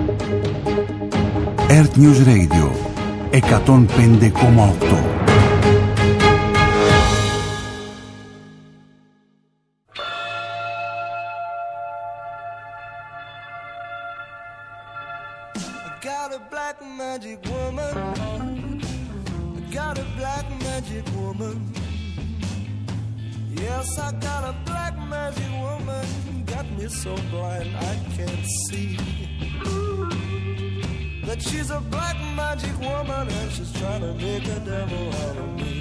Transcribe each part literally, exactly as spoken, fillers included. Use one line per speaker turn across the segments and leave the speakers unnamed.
Earth News Radio εκατόν πέντε κόμμα οκτώ.
Yes, I got a black magic woman, got me so blind I can't see that she's a black magic woman and she's trying to make a devil out of me.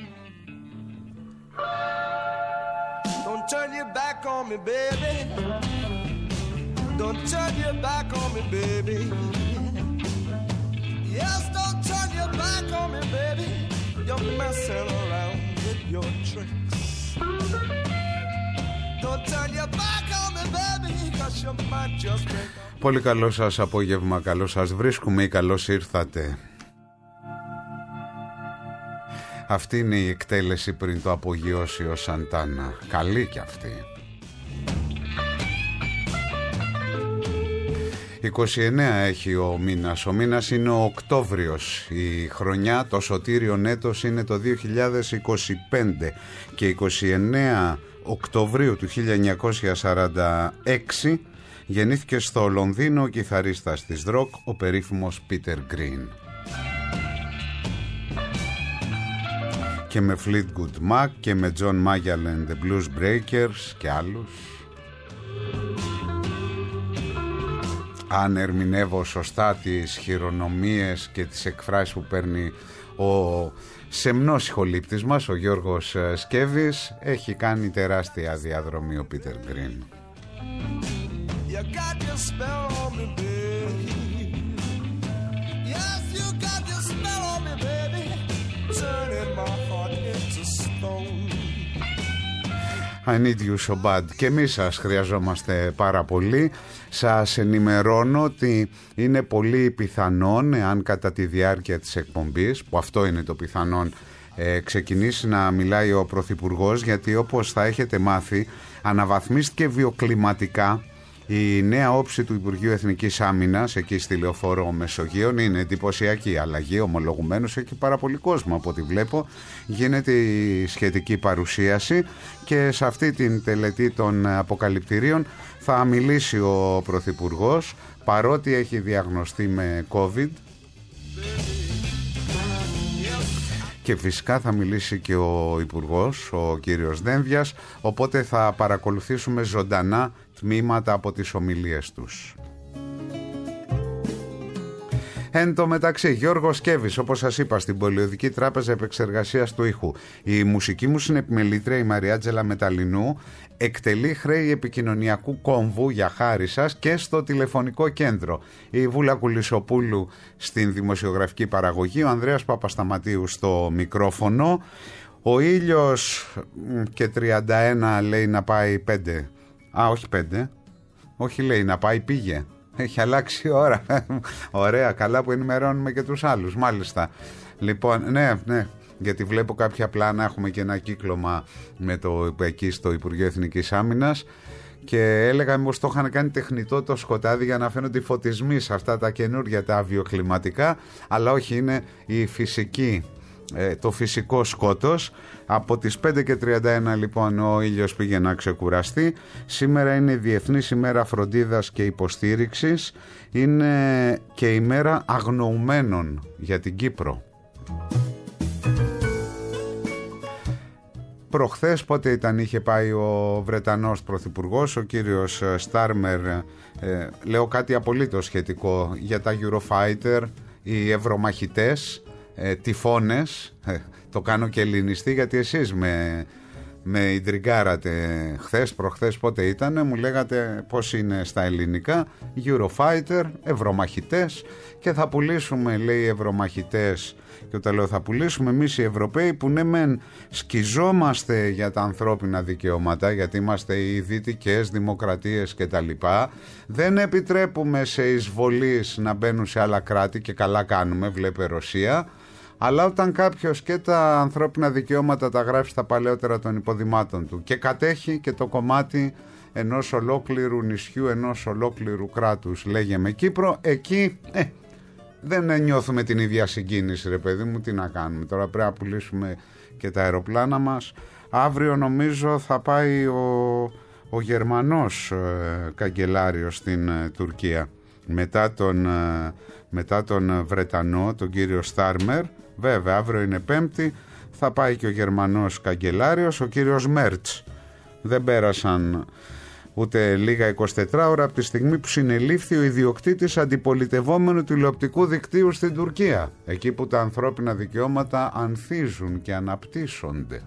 Don't turn your back on me, baby. Don't turn your back on me, baby. Yes, don't turn your back on me, baby. You're messing around with your tricks. Don't turn your back on me, baby, 'cause you might just break up.
Πολύ καλό σας απόγευμα, καλό σας βρίσκουμε ή καλώς ήρθατε. Αυτή είναι η εκτέλεση πριν το απογειώσει ο Σαντάνα. Καλή κι αυτή. είκοσι εννέα έχει ο μήνας. Ο μήνας είναι ο Οκτώβριος. Η χρονιά, το σωτήριον έτος είναι το δύο χιλιάδες είκοσι πέντε και είκοσι εννέα Οκτωβρίου του χίλια εννιακόσια σαράντα έξι γεννήθηκε στο Λονδίνο ο κιθαρίστας της ροκ, ο περίφημος Peter Green. Και με Fleetwood Mac και με John Mayall and the Blues Breakers και άλλους. Αν ερμηνεύω σωστά τις χειρονομίες και τις εκφράσεις που παίρνει ο σεμνός ηχολήπτης μας, ο Γιώργος Σκέβης, έχει κάνει τεράστια διαδρομή ο Peter Green. I need you so bad. Και εμείς σας χρειαζόμαστε πάρα πολύ. Σας ενημερώνω ότι είναι πολύ πιθανόν, εάν κατά τη διάρκεια της εκπομπής, που αυτό είναι το πιθανόν, ε, ξεκινήσει να μιλάει ο Πρωθυπουργός, γιατί όπως θα έχετε μάθει αναβαθμίστηκε βιοκλιματικά η νέα όψη του Υπουργείου Εθνικής Άμυνας εκεί στη Λεωφόρο Μεσογείων. Είναι εντυπωσιακή αλλαγή, ομολογουμένως έχει πάρα πολύ κόσμο από ό,τι βλέπω. Γίνεται η σχετική παρουσίαση και σε αυτή την τελετή των αποκαλυπτηρίων θα μιλήσει ο Πρωθυπουργός, παρότι έχει διαγνωστεί με COVID, και φυσικά θα μιλήσει και ο Υπουργός, ο κύριος Δένδιας, οπότε θα παρακολουθήσουμε ζωντανά τμήματα από τις ομιλίες τους. Εν τω μεταξύ, Γιώργος Σκέβης, όπως σας είπα, στην Πολιοδική Τράπεζα Επεξεργασίας του Ήχου. Η μουσική μου συνεπιμελήτρια, η Μαριάτζελα Μεταλλινού, εκτελεί χρέη επικοινωνιακού κόμβου για χάρη σας και στο τηλεφωνικό κέντρο. Η Βούλα Κουλισοπούλου στην δημοσιογραφική παραγωγή, ο Ανδρέας Παπασταματίου στο μικρόφωνο. Ο ήλιος και τριάντα ένα λέει να πάει πέντε. Α, όχι πέντε. Όχι λέει να πάει, πήγε. Έχει αλλάξει η ώρα. Ωραία, καλά που ενημερώνουμε και τους άλλους. Μάλιστα. Λοιπόν, ναι, ναι. Γιατί βλέπω κάποια πλάνα, έχουμε και ένα κύκλωμα με το, εκεί στο Υπουργείο Εθνικής Άμυνας και έλεγα μήπως το είχαν κάνει τεχνητό το σκοτάδι για να φαίνονται οι φωτισμοί σε αυτά τα καινούργια τα βιοκλιματικά, αλλά όχι, είναι η φυσική, το φυσικό σκότος. Από τις πέντε και τριάντα ένα λοιπόν ο ήλιος πήγε να ξεκουραστεί. Σήμερα είναι η Διεθνής ημέρα φροντίδας και υποστήριξης. Είναι και η μέρα αγνοουμένων για την Κύπρο. Προχθές, πότε ήταν, είχε πάει ο Βρετανός Πρωθυπουργός, ο κύριος Στάρμερ, ε, λέω κάτι απολύτως σχετικό για τα Eurofighter, οι ευρωμαχητές, ε, τυφώνες, ε, το κάνω και ελληνιστή γιατί εσείς με, με ιντριγκάρατε χθες, προχθές, πότε ήταν, μου λέγατε πώς είναι στα ελληνικά. Eurofighter, ευρωμαχητές, και θα πουλήσουμε, λέει, ευρωμαχητές. Και όταν λέω θα πουλήσουμε εμείς οι Ευρωπαίοι, που ναι μεν σκιζόμαστε για τα ανθρώπινα δικαιώματα, γιατί είμαστε οι δυτικές δημοκρατίες και τα λοιπά, δεν επιτρέπουμε σε εισβολείς να μπαίνουν σε άλλα κράτη, και καλά κάνουμε, βλέπε Ρωσία. Αλλά όταν κάποιος και τα ανθρώπινα δικαιώματα τα γράφει στα παλαιότερα των υποδημάτων του και κατέχει και το κομμάτι ενός ολόκληρου νησιού, ενός ολόκληρου κράτους, λέγεμε Κύπρο. Εκεί ε, δεν νιώθουμε την ίδια συγκίνηση, ρε παιδί μου, τι να κάνουμε. Τώρα πρέπει να πουλήσουμε και τα αεροπλάνα μας. Αύριο νομίζω θα πάει ο, ο Γερμανός ε, καγκελάριος στην ε, Τουρκία, μετά τον, ε, μετά τον Βρετανό, τον κύριο Στάρμερ. Βέβαια αύριο είναι Πέμπτη, θα πάει και ο Γερμανός καγκελάριος, ο κύριος Μέρτς. Δεν πέρασαν ούτε λίγα εικοσιτέσσερις ώρα από τη στιγμή που συνελήφθη ο ιδιοκτήτης αντιπολιτευόμενου τηλεοπτικού δικτύου στην Τουρκία, εκεί που τα ανθρώπινα δικαιώματα ανθίζουν και αναπτύσσονται.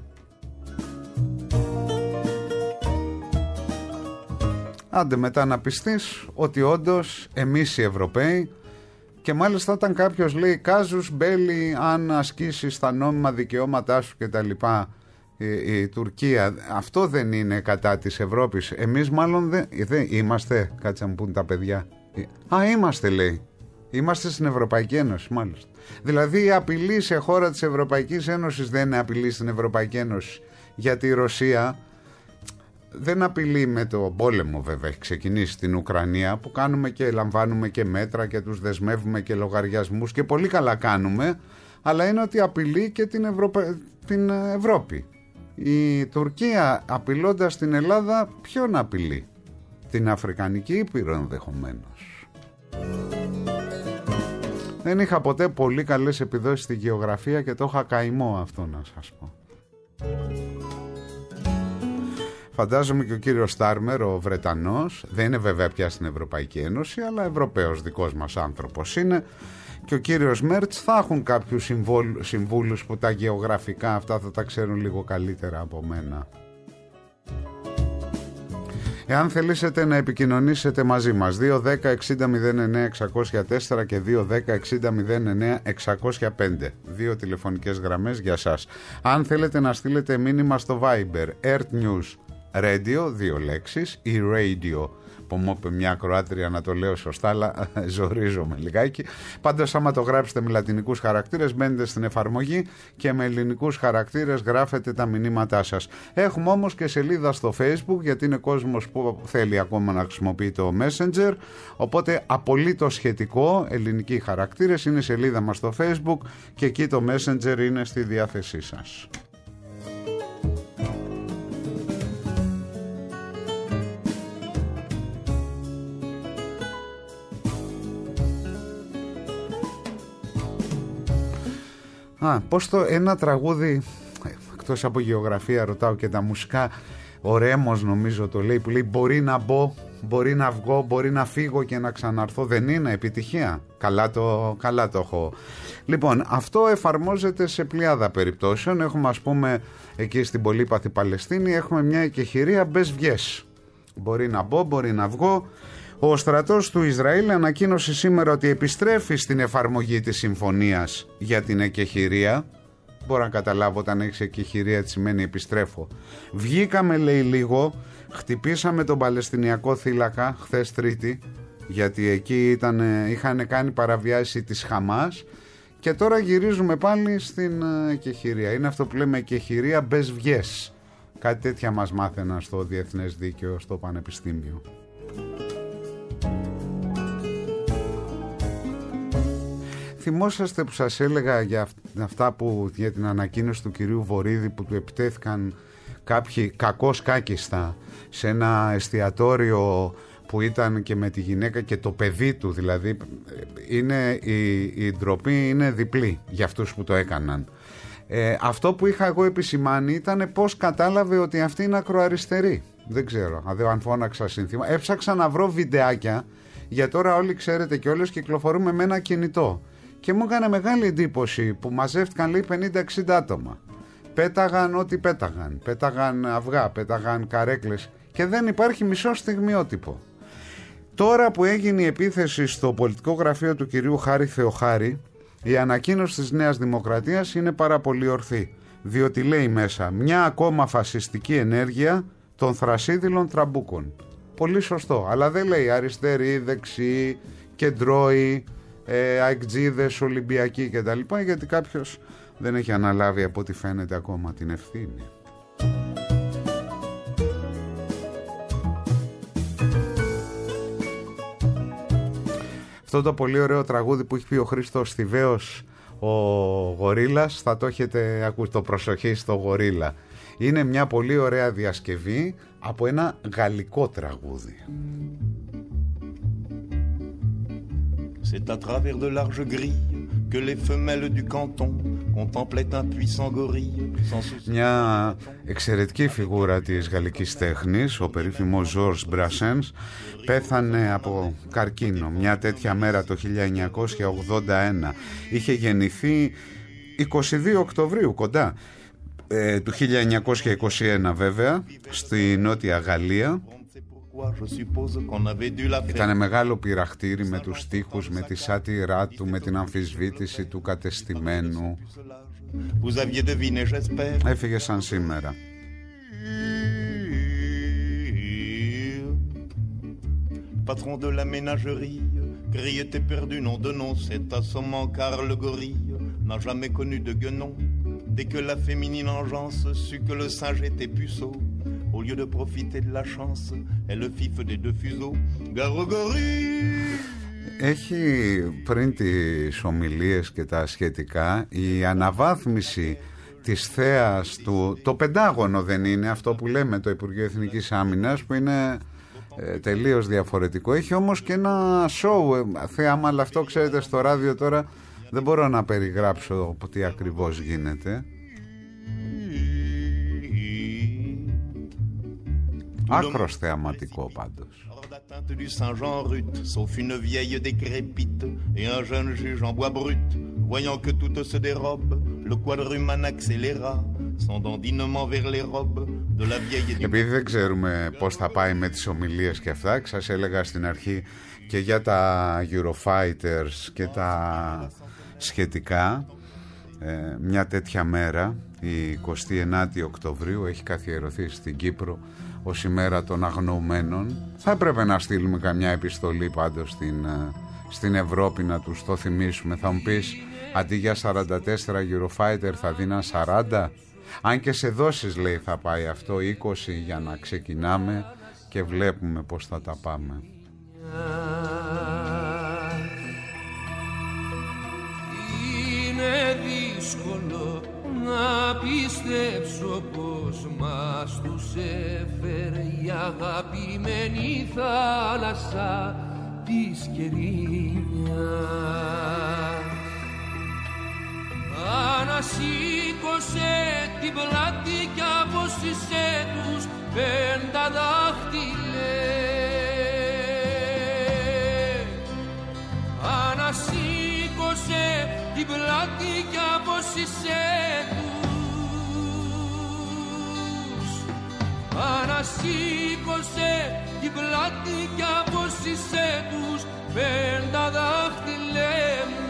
Άντε μετά να πιστείς ότι όντως εμείς οι Ευρωπαίοι, και μάλιστα όταν κάποιος λέει κάζους μπέλι αν ασκήσεις τα νόμιμα δικαιώματά σου και τα λοιπά, η, η Τουρκία, αυτό δεν είναι κατά της Ευρώπης. Εμείς μάλλον δεν δε, είμαστε, κάτσε να μου πούν τα παιδιά. Α, είμαστε λέει. Είμαστε στην Ευρωπαϊκή Ένωση μάλιστα. Δηλαδή η απειλή σε χώρα της Ευρωπαϊκής Ένωσης δεν είναι απειλή στην Ευρωπαϊκή Ένωση. Γιατί η Ρωσία δεν απειλεί με το πόλεμο, βέβαια έχει ξεκινήσει στην Ουκρανία, που κάνουμε και λαμβάνουμε και μέτρα και τους δεσμεύουμε και λογαριασμούς και πολύ καλά κάνουμε, αλλά είναι ότι απειλεί και την, Ευρωπα... την Ευρώπη. Η Τουρκία απειλώντας την Ελλάδα ποιον απειλεί? Την Αφρικανική Ήπειρο ενδεχομένως. Δεν είχα ποτέ πολύ καλές επιδόσεις στη γεωγραφία και το είχα καημό αυτό να σας πω. Φαντάζομαι και ο κύριος Στάρμερ, ο Βρετανός, δεν είναι βέβαια πια στην Ευρωπαϊκή Ένωση, αλλά Ευρωπαίος δικός μας άνθρωπος είναι, και ο κύριος Μέρτς θα έχουν κάποιους συμβούλους που τα γεωγραφικά αυτά θα τα ξέρουν λίγο καλύτερα από μένα. Εάν θελήσετε να επικοινωνήσετε μαζί μας, δύο δέκα εξήντα μηδέν εννέα εξακόσια τέσσερα και δύο δέκα εξήντα μηδέν εννέα εξακόσια πέντε, δύο τηλεφωνικές γραμμές για σας. Αν θέλετε να στείλετε μήνυμα στο Viber, Earth News Radio, δύο λέξεις, ή Radio, που μου είπε μια Κροάτρια να το λέω σωστά, αλλά ζορίζομαι λιγάκι. Πάντως άμα το γράψετε με λατινικούς χαρακτήρες, μπαίνετε στην εφαρμογή και με ελληνικούς χαρακτήρες γράφετε τα μηνύματά σας. Έχουμε όμως και σελίδα στο Facebook, γιατί είναι κόσμος που θέλει ακόμα να χρησιμοποιεί το Messenger, οπότε απολύτως σχετικό, ελληνικοί χαρακτήρες, είναι η σελίδα μας στο Facebook και εκεί το Messenger είναι στη διάθεσή σας. Α, πώς το ένα τραγούδι, εκτός από γεωγραφία ρωτάω και τα μουσικά, ο Ρέμος νομίζω το λέει, που λέει μπορεί να μπω, μπορεί να βγω, μπορεί να φύγω και να ξαναρθώ. Δεν είναι επιτυχία? Καλά το, καλά το έχω. Λοιπόν, αυτό εφαρμόζεται σε πλειάδα περιπτώσεων. Έχουμε ας πούμε εκεί στην πολύπαθη Παλαιστίνη, έχουμε μια εκεχηρία μπες βγες. Μπορεί να μπω, μπορεί να βγω. Ο στρατός του Ισραήλ ανακοίνωσε σήμερα ότι επιστρέφει στην εφαρμογή της συμφωνίας για την εκεχηρία. Μπορώ να καταλάβω όταν έχεις εκεχηρία τι σημαίνει επιστρέφω. Βγήκαμε λέει λίγο, χτυπήσαμε τον Παλαιστινιακό θύλακα χθες Τρίτη, γιατί εκεί ήταν, είχαν κάνει παραβιάση της Χαμάς και τώρα γυρίζουμε πάλι στην εκεχηρία. Είναι αυτό που λέμε εκεχηρία μπες βγες. Κάτι τέτοια μας μάθαιναν στο Διεθνές Δίκαιο στο Πανεπιστήμιο. Θυμόσαστε που σας έλεγα για αυτά που, για την ανακοίνωση του κυρίου Βορίδη, που του επιτέθηκαν κάποιοι κακώς κάκιστα σε ένα εστιατόριο που ήταν και με τη γυναίκα και το παιδί του, δηλαδή είναι, η, η ντροπή είναι διπλή για αυτούς που το έκαναν. Ε, αυτό που είχα εγώ επισημάνει ήταν πως κατάλαβε ότι αυτή είναι ακροαριστερή. Δεν ξέρω, αν φώναξα σύνθημα. Έψαξα να βρω βιντεάκια, για τώρα όλοι ξέρετε και όλες κυκλοφορούμε με ένα κινητό. Και μου έκανε μεγάλη εντύπωση που μαζεύτηκαν λέει πενήντα εξήντα άτομα. Πέταγαν ό,τι πέταγαν. Πέταγαν αυγά, πέταγαν καρέκλες και δεν υπάρχει μισό στιγμιότυπο. Τώρα που έγινε η επίθεση στο πολιτικό γραφείο του κυρίου Χάρη Θεοχάρη, η ανακοίνωση της Νέας Δημοκρατίας είναι πάρα πολύ ορθή. Διότι λέει μέσα μια ακόμα φασιστική ενέργεια των θρασίδηλων τραμπούκων. Πολύ σωστό, αλλά δεν λέει αριστεροί, δεξιοί, κεντρώοι, ε, αεκτζίδες, Ολυμπιακοί κτλ. Γιατί κάποιος δεν έχει αναλάβει από ό,τι φαίνεται ακόμα την ευθύνη. Αυτό το πολύ ωραίο τραγούδι που έχει πει ο Χρήστος Θηβαίος, ο Γορίλας, θα το έχετε ακούσει, το προσοχή στο Γορίλα. Είναι μια πολύ ωραία διασκευή από ένα γαλλικό τραγούδι.
C'est à travers de larges grilles que les femelles du canton contemplaient un puissant gorille.
Μια εξαιρετική φιγούρα της γαλλικής τέχνης, ο περίφημος Georges Brassens, πέθανε από καρκίνο μια τέτοια μέρα το χίλια εννιακόσια ογδόντα ένα. Είχε γεννηθεί είκοσι δύο Οκτωβρίου, κοντά ε, του χίλια εννιακόσια είκοσι ένα βέβαια, στη Νότια Γαλλία. Ήταν μεγάλο πειραχτήρι με τους στίχους, με τη σάτυρά του, με την αμφισβήτηση του κατεστημένου. Έφυγε σαν σήμερα.
Patron de la ménagerie, grillé et perdu, nom de nom, c'est assommant car le gorille n'a jamais connu de guenon. Dès que la féminine engeance sut que le singe était puceau, au lieu de profiter de la chance, elle fif des deux fuseaux. Gare au gorille.
Έχει πριν τις ομιλίες και τα σχετικά η αναβάθμιση της θέας του, το Πεντάγωνο δεν είναι αυτό που λέμε, το Υπουργείο Εθνικής Άμυνας, που είναι ε, τελείως διαφορετικό. Έχει όμως και ένα σοου ε, θέαμα, αλλά αυτό ξέρετε στο ράδιο τώρα δεν μπορώ να περιγράψω τι ακριβώς γίνεται. Άκρος θεαματικό πάντως.
Du Saint-Jean rut, sauf une vieille décrépite et un jeune juge en bois brut, voyant que tout se dérobe, le quadrumane accéléra son dandinement vers les robes de la vieille.
Επειδή δεν ξέρουμε πώς θα πάει με τις ομιλίες και αυτά, σας έλεγα στην αρχή και για τα Eurofighters και τα σχετικά, ε, μια τέτοια μέρα, η εικοστή ενάτη Οκτωβρίου, έχει καθιερωθεί στην Κύπρο ως ημέρα των αγνοωμένων. Θα έπρεπε να στείλουμε καμιά επιστολή πάντως στην, στην Ευρώπη να τους το θυμίσουμε. Θα μου πεις, αντί για σαράντα τέσσερα Eurofighter θα δίναν σαράντα. Αν και σε δόσεις λέει θα πάει αυτό, είκοσι για να ξεκινάμε και βλέπουμε πώς θα τα πάμε.
Είναι δύσκολο να πιστέψω πως μας τους έφερε η αγαπημένη θάλασσα της Κερίνιας. Ανασήκωσε την πλάτη κι απόσυσε τους πέντα δάχτυλε. Ανασήκωσε την πλάτη κι απόσυσε τους. Ανασήκωσε την πλάτη κι απόσυσε τους πέντα δάχτυλε μου.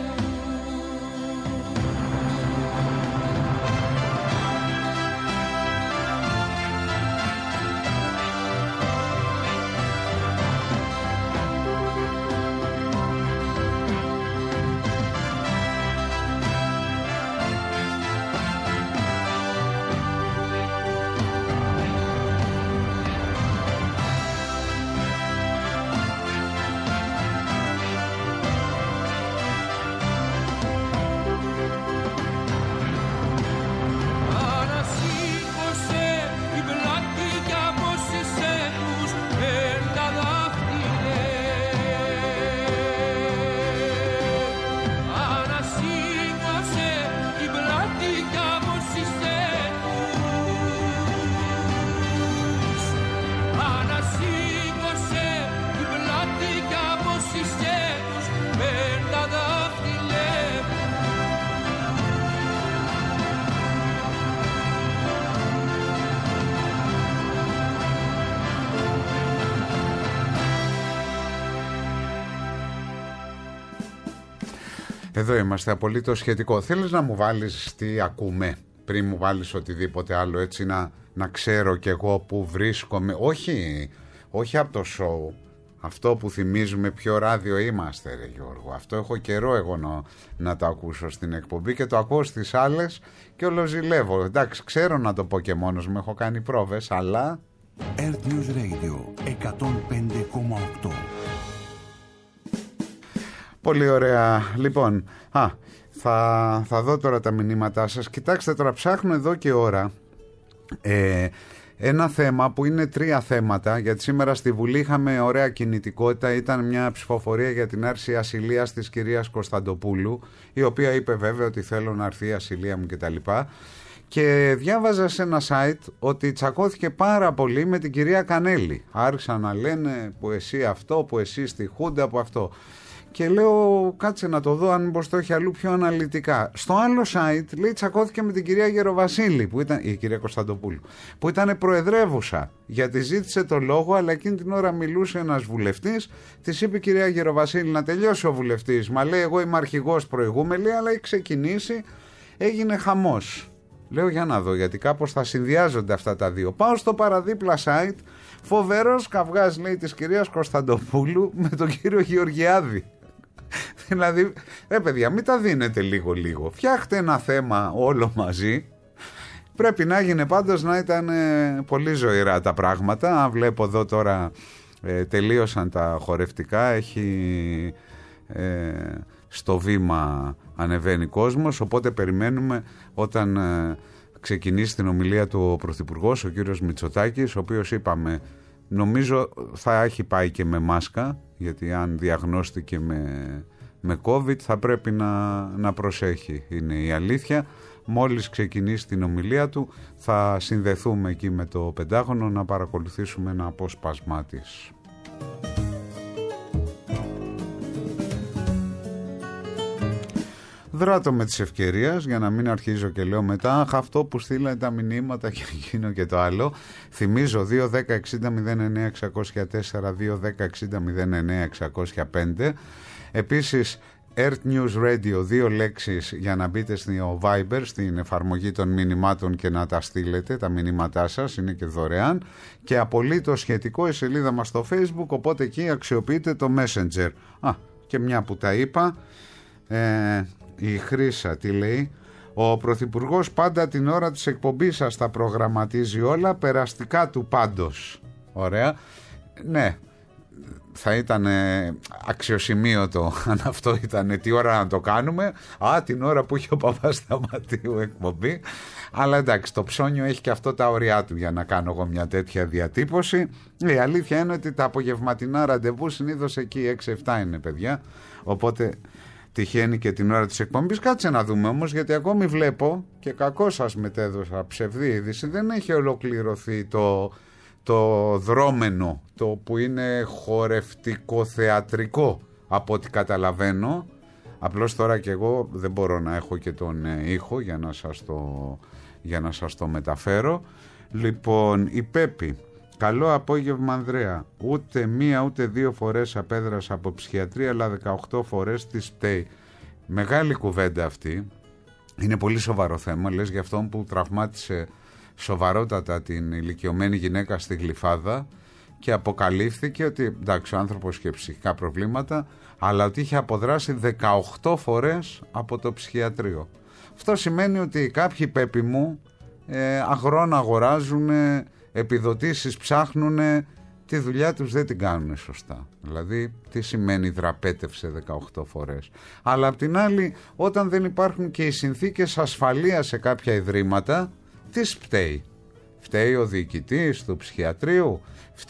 Εδώ είμαστε, απολύτως σχετικό. Θέλεις να μου βάλεις τι ακούμε πριν μου βάλεις οτιδήποτε άλλο, έτσι να, να ξέρω κι εγώ που βρίσκομαι? Όχι, όχι από το show. Αυτό που θυμίζουμε ποιο ράδιο είμαστε, ρε Γιώργο. Αυτό έχω καιρό εγώ να, να το ακούσω στην εκπομπή και το ακούω στις άλλες και ολοζηλεύω. Εντάξει, ξέρω να το πω και μόνος μου, έχω κάνει πρόβες, αλλά...
Earth News Radio εκατόν πέντε κόμμα οκτώ.
Πολύ ωραία. Λοιπόν, α, θα, θα δω τώρα τα μηνύματά σας. Κοιτάξτε τώρα, ψάχνω εδώ και ώρα ε, ένα θέμα που είναι τρία θέματα, γιατί σήμερα στη Βουλή είχαμε ωραία κινητικότητα. Ήταν μια ψηφοφορία για την άρση ασυλίας της κυρίας Κωνσταντοπούλου, η οποία είπε βέβαια ότι θέλω να έρθει η ασυλία μου κτλ. Και διάβαζα σε ένα site ότι τσακώθηκε πάρα πολύ με την κυρία Κανέλη. Άρχισαν να λένε που εσύ αυτό, που εσύ στη Χούντα, που αυτό. Και λέω κάτσε να το δω αν μήπως το έχει αλλού πιο αναλυτικά. Στο άλλο site λέει τσακώθηκε με την κυρία Γεροβασίλη, που ήταν, η κυρία Κωνσταντοπούλου, που ήταν προεδρεύουσα, γιατί ζήτησε το λόγο, αλλά εκείνη την ώρα μιλούσε ένας βουλευτής. Της είπε η κυρία Γεροβασίλη να τελειώσει ο βουλευτής. Μα λέει εγώ είμαι αρχηγός προηγούμενη, αλλά έχει ξεκινήσει, έγινε χαμός. Λέω για να δω, γιατί κάπως θα συνδυάζονται αυτά τα δύο. Πάω στο παραδίπλα site, φοβερός καυγάς λέει της κυρίας Κωνσταντοπούλου με τον κύριο Γεωργιάδη. Δηλαδή, ρε παιδιά, μην τα δίνετε λίγο-λίγο. Φτιάχτε ένα θέμα όλο μαζί. Πρέπει να γίνει πάντως να ήταν ε, πολύ ζωηρά τα πράγματα. Βλέπω εδώ τώρα ε, τελείωσαν τα χορευτικά. Έχει ε, στο βήμα ανεβαίνει κόσμος. Οπότε περιμένουμε όταν ε, ξεκινήσει την ομιλία του ο Πρωθυπουργός, ο κύριος Μητσοτάκης, ο οποίος είπαμε νομίζω θα έχει πάει και με μάσκα, γιατί αν διαγνώστηκε με, με COVID θα πρέπει να, να προσέχει, είναι η αλήθεια. Μόλις ξεκινήσει την ομιλία του θα συνδεθούμε εκεί με το Πεντάγωνο να παρακολουθήσουμε ένα απόσπασμά της. Δράτω με τις ευκαιρίες για να μην αρχίζω και λέω μετά αχ, αυτό που στείλανε τα μηνύματα και εκείνο και το άλλο. Θυμίζω δύο δέκα εξήντα μηδέν εννέα εξακόσια τέσσερα, δύο δέκα εξήντα μηδέν εννέα εξακόσια πέντε. Επίσης Earth News Radio, δύο λέξεις για να μπείτε στο Viber, στην εφαρμογή των μηνυμάτων και να τα στείλετε τα μηνύματά σας, είναι και δωρεάν και απολύτως σχετικό η σελίδα μας στο Facebook, οπότε εκεί αξιοποιείτε το Messenger. Α, και μια που τα είπα, ε, η Χρύσα τι λέει? Ο Πρωθυπουργός πάντα την ώρα της εκπομπής σας τα προγραμματίζει όλα, περαστικά του πάντως. Ωραία. Ναι, θα ήταν αξιοσημείωτο αν αυτό ήταν τι ώρα να το κάνουμε. Α, την ώρα που είχε ο Παπασταματίου εκπομπή. Αλλά εντάξει, το ψώνιο έχει και αυτό τα ωριά του για να κάνω εγώ μια τέτοια διατύπωση. Η αλήθεια είναι ότι τα απογευματινά ραντεβού συνήθως εκεί έξι εφτά είναι, παιδιά. Οπότε τυχαίνει και την ώρα της εκπομπής. Κάτσε να δούμε όμως, γιατί ακόμη βλέπω και κακό σας μετέδωσα ψευδή είδηση, δεν έχει ολοκληρωθεί το, το δρόμενο, το που είναι χορευτικό θεατρικό από ό,τι καταλαβαίνω. Απλώς τώρα και εγώ δεν μπορώ να έχω και τον ήχο για να σας το, για να σας το μεταφέρω. Λοιπόν, η Πέπη: καλό απόγευμα Ανδρέα, ούτε μία ούτε δύο φορές απέδρασα από ψυχιατρία, αλλά δεκαοκτώ φορές της φταίει. Μεγάλη κουβέντα αυτή, είναι πολύ σοβαρό θέμα, λες για αυτόν που τραυμάτισε σοβαρότατα την ηλικιωμένη γυναίκα στη Γλυφάδα και αποκαλύφθηκε ότι εντάξει ο άνθρωπος είχε ψυχικά προβλήματα, αλλά ότι είχε αποδράσει δεκαοκτώ φορές από το ψυχιατρίο. Αυτό σημαίνει ότι κάποιοι Πέπη μου ε, αγρόν αγοράζουν, επιδοτήσεις ψάχνουν, τη δουλειά τους δεν την κάνουν σωστά. Δηλαδή τι σημαίνει δραπέτευσε δεκαοκτώ φορές. Αλλά απ' την άλλη, όταν δεν υπάρχουν και οι συνθήκες ασφαλείας σε κάποια ιδρύματα, τι φταίει? Φταίει ο διοικητής του ψυχιατρίου?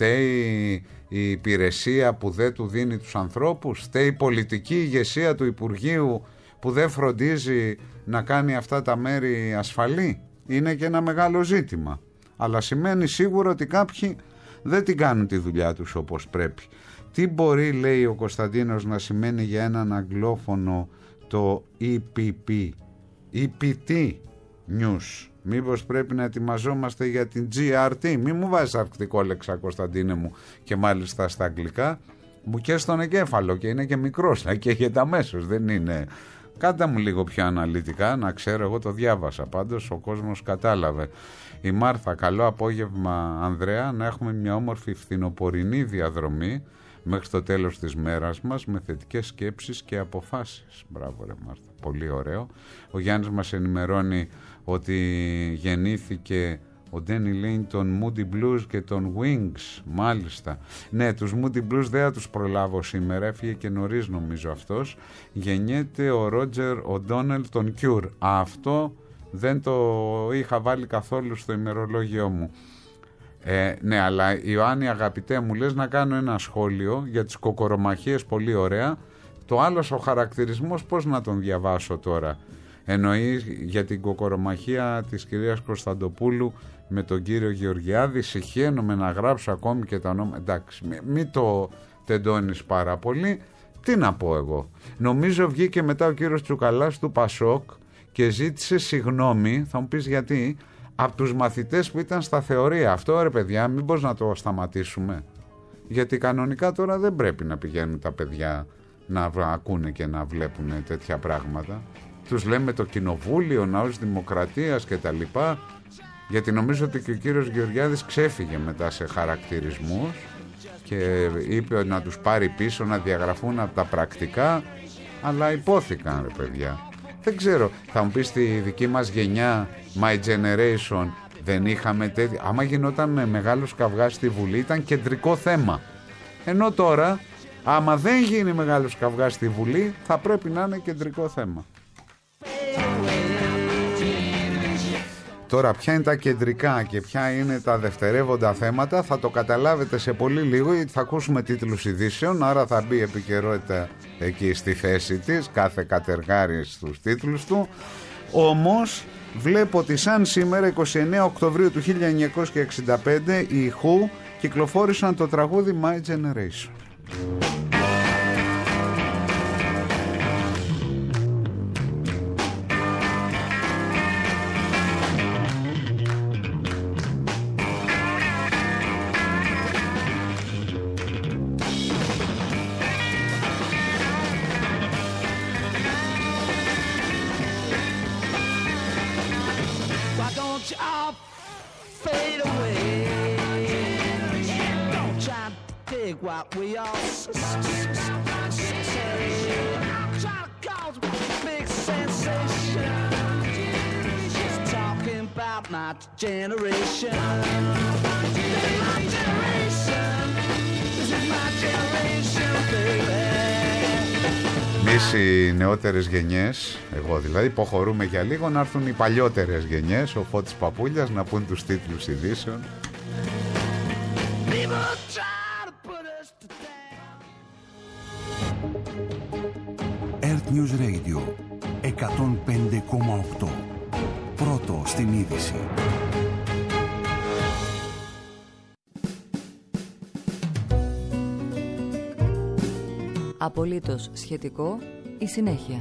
Φταίει η υπηρεσία που δεν του δίνει τους ανθρώπους? Φταίει η πολιτική ηγεσία του Υπουργείου που δεν φροντίζει να κάνει αυτά τα μέρη ασφαλή? Είναι και ένα μεγάλο ζήτημα. Αλλά σημαίνει σίγουρα ότι κάποιοι δεν την κάνουν τη δουλειά τους όπως πρέπει. Τι μπορεί, λέει ο Κωνσταντίνος, να σημαίνει για έναν αγγλόφωνο το ι πι πι, ι πι τι News? Μήπως πρέπει να ετοιμαζόμαστε για την τζι αρ τι? Μη μου βάζεις αρκτικό λέξα, Κωνσταντίνε μου, και μάλιστα στα αγγλικά. Μου και στον εγκέφαλο και είναι και μικρός, να καίγεται αμέσως, δεν είναι. Κάντε μου λίγο πιο αναλυτικά, να ξέρω, εγώ το διάβασα πάντως, ο κόσμος κατάλαβε. Η Μάρθα: καλό απόγευμα Ανδρέα, να έχουμε μια όμορφη φθινοπορεινή διαδρομή μέχρι το τέλος της μέρας μας με θετικές σκέψεις και αποφάσεις. Μπράβο ρε Μάρθα, πολύ ωραίο. Ο Γιάννης μας ενημερώνει ότι γεννήθηκε Ο Ντένι Λέιν των Moody Blues και των Wings, μάλιστα. Ναι, τους Moody Blues δεν θα τους προλάβω σήμερα, έφυγε και νωρίς νομίζω αυτός. Γεννιέται ο Ρότζερ Οντόνελ των Cure. Αυτό δεν το είχα βάλει καθόλου στο ημερολόγιό μου. Ε, ναι, αλλά Ιωάννη αγαπητέ μου, λες να κάνω ένα σχόλιο για τις κοκορομαχίες, πολύ ωραία. Το άλλος ο χαρακτηρισμός πώς να τον διαβάσω τώρα? Εννοεί για την κοκορομαχία της κυρίας Κωνσταντοπούλου με τον κύριο Γεωργιάδη. Συχαίνομαι να γράψω ακόμη και τα ονόματα. Εντάξει, μην μη το τεντώνεις πάρα πολύ. Τι να πω εγώ? Νομίζω βγήκε μετά ο κύριος Τσουκαλάς του Πασόκ και ζήτησε συγγνώμη, θα μου πεις γιατί, από τους μαθητές που ήταν στα θεωρία. Αυτό ρε παιδιά, μήπως να το σταματήσουμε? Γιατί κανονικά τώρα δεν πρέπει να πηγαίνουν τα παιδιά να ακούνε και να βλέπουν τέτοια πράγματα. Τους λέμε το κοινοβούλιο, ναός δημοκρατίας και τα λοιπά, γιατί νομίζω ότι και ο κύριος Γεωργιάδης ξέφυγε μετά σε χαρακτηρισμούς και είπε να τους πάρει πίσω, να διαγραφούν από τα πρακτικά, αλλά υπόθηκαν ρε παιδιά. Δεν ξέρω, θα μου πεις στη δική μας γενιά, my generation, δεν είχαμε τέτοια? Άμα γινόταν με μεγάλος καυγάς στη Βουλή ήταν κεντρικό θέμα. Ενώ τώρα, άμα δεν γίνει μεγάλος καυγάς στη Βουλή, θα πρέπει να είναι κεντρικό θέμα. Τώρα ποια είναι τα κεντρικά και ποια είναι τα δευτερεύοντα θέματα θα το καταλάβετε σε πολύ λίγο, γιατί θα ακούσουμε τίτλους ειδήσεων, άρα θα μπει επικαιρότητα εκεί στη θέση της, κάθε κατεργάρι στους τίτλους του. Όμως βλέπω ότι σαν σήμερα εικοστή ενάτη Οκτωβρίου του χίλια εννιακόσια εξήντα πέντε οι Who κυκλοφόρησαν το τραγούδι My Generation.
What we all try to cause a big sensation. Just talking about my generation. This is my generation. This is my generation, baby.
Εμείς οι νεότερες γενιές, εγώ δηλαδή, υποχωρούμε για λίγο να έρθουν οι παλιότερες γενιές, ο Φώτης Παπούλιας, να πούν τους τίτλους ειδήσεων.
Earth News Radio εκατόν πέντε κόμμα οκτώ. Πρώτο στην είδηση.
Απολύτως σχετικό η συνέχεια.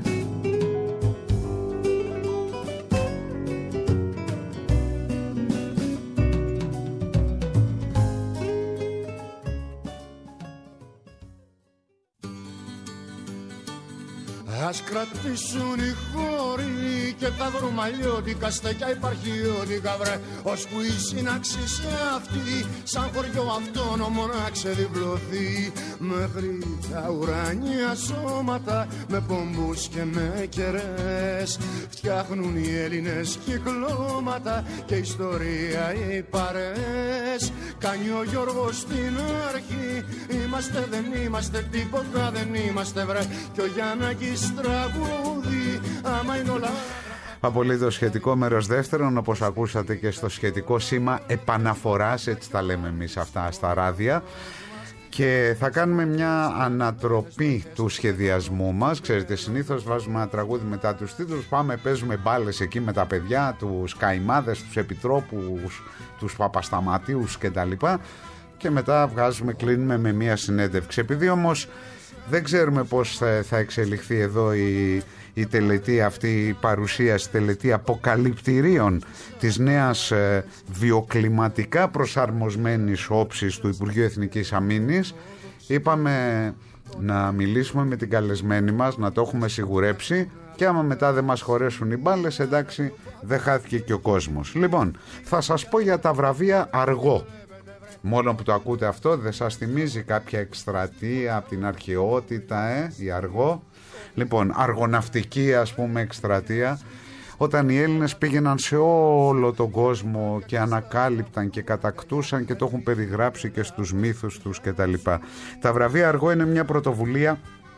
Ας κρατήσουν οι χώροι και τα βρούμε αλλιώτικα στεκιά υπαρχιώτικα βρε, ώσπου η σύναξη σε αυτή σαν χωριό αυτόνομο να ξεδιπλωθεί, μέχρι τα ουράνια σώματα με πομπούς και με κερές φτιάχνουν οι Έλληνες κυκλώματα και ιστορία οι παρές. Κάνει ο Γιώργος στην αρχή, είμαστε δεν είμαστε τίποτα δεν είμαστε βρε, και ο Γιάννακης τραγούδι άμα είναι όλα.
Απολύτως σχετικό μέρος δεύτερον, όπως ακούσατε και στο σχετικό σήμα επαναφοράς, έτσι τα λέμε εμείς αυτά στα ράδια. Και θα κάνουμε μια ανατροπή του σχεδιασμού μας. Ξέρετε, συνήθως βάζουμε ένα τραγούδι μετά τους τίτλους, πάμε παίζουμε μπάλες εκεί με τα παιδιά, τους καημάδες, τους επιτρόπους, τους παπασταματίους κτλ. Και μετά βγάζουμε, κλείνουμε με μια συνέντευξη. Επειδή όμως δεν ξέρουμε πώς θα, θα εξελιχθεί εδώ η, η τελετή αυτή, η παρουσίαση, τελετή αποκαλυπτηρίων της νέας ε, βιοκλιματικά προσαρμοσμένης όψης του Υπουργείου Εθνικής Αμήνης, είπαμε να μιλήσουμε με την καλεσμένη μας, να το έχουμε σιγουρέψει, και άμα μετά δεν μας χωρέσουν οι μπάλες, εντάξει, δεν χάθηκε και ο κόσμος. Λοιπόν, θα σας πω για τα βραβεία Αργό. Μόνο που το ακούτε αυτό, δεν σας θυμίζει κάποια εκστρατεία από την αρχαιότητα, ε, η Αργό? Λοιπόν, αργοναυτική ας πούμε εκστρατεία. όταν οι Έλληνες πήγαιναν σε όλο τον κόσμο και ανακάλυπταν και κατακτούσαν και το έχουν περιγράψει και στους μύθους τους κτλ. Τα βραβεία Αργό είναι μια πρωτοβουλία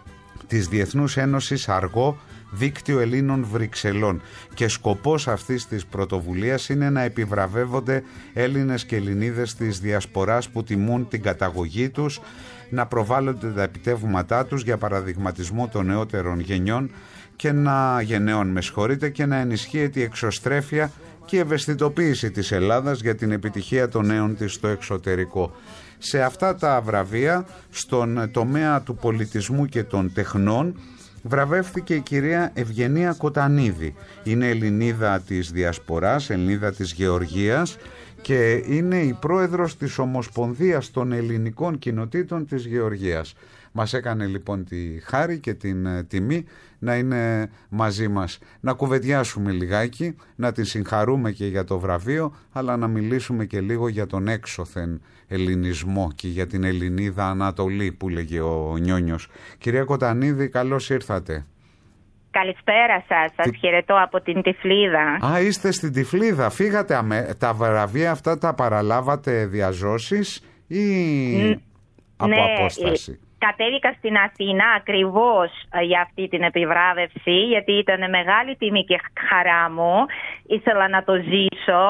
της Διεθνούς Ένωσης Αργό, Δίκτυο Ελλήνων Βρυξελών, και σκοπός αυτής της πρωτοβουλίας είναι να επιβραβεύονται Έλληνες και Ελληνίδες της Διασποράς που τιμούν την καταγωγή τους, να προβάλλονται τα επιτεύγματά τους για παραδειγματισμό των νεότερων γενιών και να γενναιών με συγχωρείτε, και να ενισχύεται η εξωστρέφεια και η ευαισθητοποίηση της Ελλάδας για την επιτυχία των νέων της στο εξωτερικό. Σε αυτά τα βραβεία, στον τομέα του πολιτισμού και των τεχνών, βραβεύτηκε η κυρία Ευγενία Κοτανίδη. Είναι Ελληνίδα της Διασποράς, Ελληνίδα της Γεωργίας, και είναι η πρόεδρος της Ομοσπονδίας των Ελληνικών Κοινοτήτων της Γεωργίας. Μας έκανε λοιπόν τη χάρη και την ε, τιμή να είναι μαζί μας. Να κουβεντιάσουμε λιγάκι, να την συγχαρούμε και για το βραβείο, αλλά να μιλήσουμε και λίγο για τον έξωθεν ελληνισμό και για την Ελληνίδα Ανατολή που λέγε ο Νιόνιος. Κυρία Κοτανίδη, καλώς ήρθατε.
Καλησπέρα σας, σας Τι... χαιρετώ από την Τυφλίδα.
Α, είστε στην Τυφλίδα, φύγατε αμέ... τα βραβεία αυτά τα παραλάβατε διαζώσεις ή Ν... από
ναι,
απόσταση?
Κατέβηκα στην Αθήνα ακριβώς για αυτή την επιβράβευση, γιατί ήταν μεγάλη τιμή και χαρά μου, ήθελα να το ζήσω.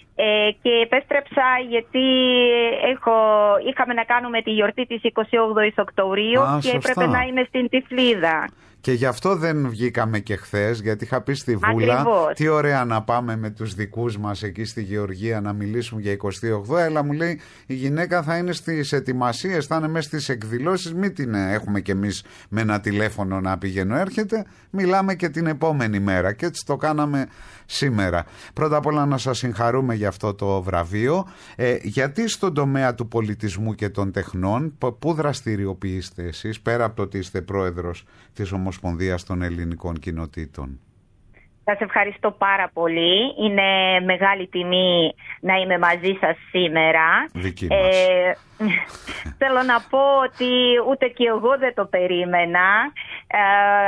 Ε, και επέστρεψα γιατί έχω, είχαμε να κάνουμε τη γιορτή της εικοστή όγδοη Οκτωβρίου. Α, και σωστά. Έπρεπε να είμαι στην Τυφλίδα. Και
γι' αυτό δεν βγήκαμε και χθες, γιατί είχα πει στη Βούλα Ακριβώς. τι ωραία να πάμε με τους δικούς μας εκεί στη Γεωργία να μιλήσουμε για εικοστή όγδοη, αλλά μου λέει η γυναίκα θα είναι στις ετοιμασίες, θα είναι μέσα στις εκδηλώσεις, μην την έχουμε κι εμείς με ένα τηλέφωνο να πηγαίνω έρχεται, μιλάμε και την επόμενη μέρα, και έτσι το κάναμε σήμερα. Πρώτα απ' όλα να σας συγχαρούμε για αυτό το βραβείο. Ε, γιατί στον τομέα του πολιτισμού και των τεχνών, πού δραστηριοποιείστε εσείς, πέρα από το ότι είστε πρόεδρος της Ομοσπονδίας των Ελληνικών Κοινοτήτων?
Σας ευχαριστώ πάρα πολύ. Είναι μεγάλη τιμή να είμαι μαζί σας σήμερα.
Δική μας.
Ε, θέλω να πω ότι ούτε και εγώ δεν το περίμενα. Ε,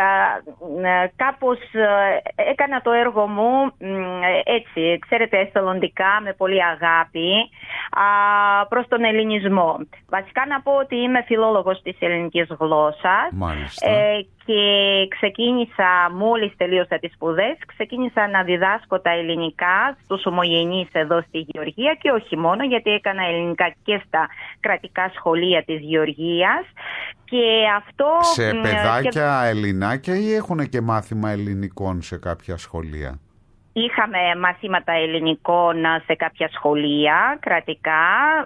κάπως έκανα το έργο μου έτσι, ξέρετε, εθελοντικά, με πολύ αγάπη προς τον ελληνισμό. Βασικά να πω ότι είμαι φιλόλογος της ελληνικής γλώσσας.
Μάλιστα.
Ε, και ξεκίνησα, μόλις τελείωσα τις σπουδές, ξεκίνησα να διδάσκω τα ελληνικά στους ομογενείς εδώ στη Γεωργία, και όχι μόνο, γιατί έκανα ελληνικά και στα κρατικά σχολεία της Γεωργίας. Και αυτό,
σε παιδάκια και... ελληνάκια, ή έχουν και μάθημα ελληνικών σε κάποια σχολεία?
Είχαμε μαθήματα ελληνικών σε κάποια σχολεία κρατικά,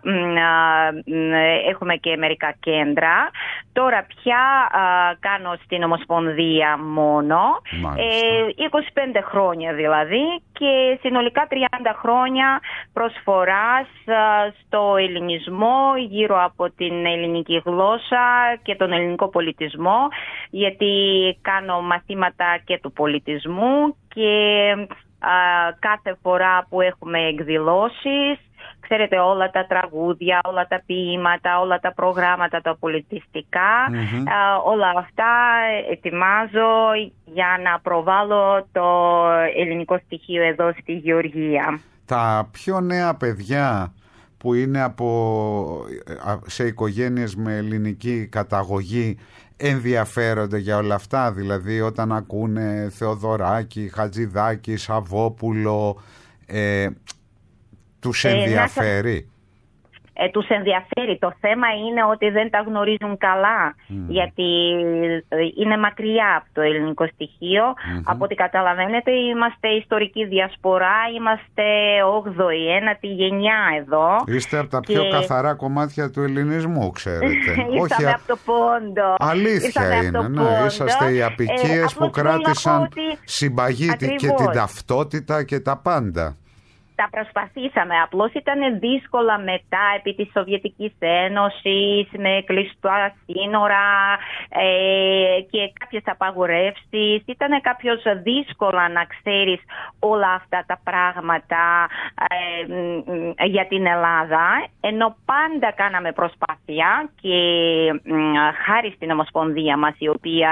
έχουμε και μερικά κέντρα. Τώρα πια κάνω στην Ομοσπονδία μόνο, ε, είκοσι πέντε χρόνια δηλαδή, και συνολικά τριάντα χρόνια προσφοράς στο ελληνισμό γύρω από την ελληνική γλώσσα και τον ελληνικό πολιτισμό, γιατί κάνω μαθήματα και του πολιτισμού, και κάθε φορά που έχουμε εκδηλώσεις, ξέρετε, όλα τα τραγούδια, όλα τα ποίηματα, όλα τα προγράμματα τα πολιτιστικά, mm-hmm. όλα αυτά ετοιμάζω για να προβάλλω το ελληνικό στοιχείο εδώ στη Γεωργία.
Τα πιο νέα παιδιά που είναι από, σε οικογένειες με ελληνική καταγωγή ενδιαφέρονται για όλα αυτά? Δηλαδή όταν ακούνε Θεοδωράκη, Χατζηδάκη, Σαββόπουλο, ε, τους ενδιαφέρει?
Ε, τους ενδιαφέρει. Το θέμα είναι ότι δεν τα γνωρίζουν καλά, mm. γιατί είναι μακριά από το ελληνικό στοιχείο. Mm-hmm. Από ό,τι καταλαβαίνετε, είμαστε ιστορική διασπορά, είμαστε όγδοη, ένατη γενιά εδώ.
Είστε από τα και... πιο καθαρά κομμάτια του ελληνισμού, ξέρετε.
Ήρθαμε Όχι, από το πόντο.
Αλήθεια είναι, ναι. Πόντο. Είσαστε οι απικίες ε, που κράτησαν ότι... συμπαγή Ακριβώς. και την ταυτότητα και τα πάντα.
Τα προσπαθήσαμε, απλώς ήταν δύσκολα μετά, επί της Σοβιετικής Ένωσης, με κλειστά σύνορα ε, και κάποιες απαγορεύσεις. Ήταν κάποιος δύσκολα να ξέρεις όλα αυτά τα πράγματα ε, για την Ελλάδα, ενώ πάντα κάναμε προσπάθεια, και ε, χάρη στην Ομοσπονδία μας, η οποία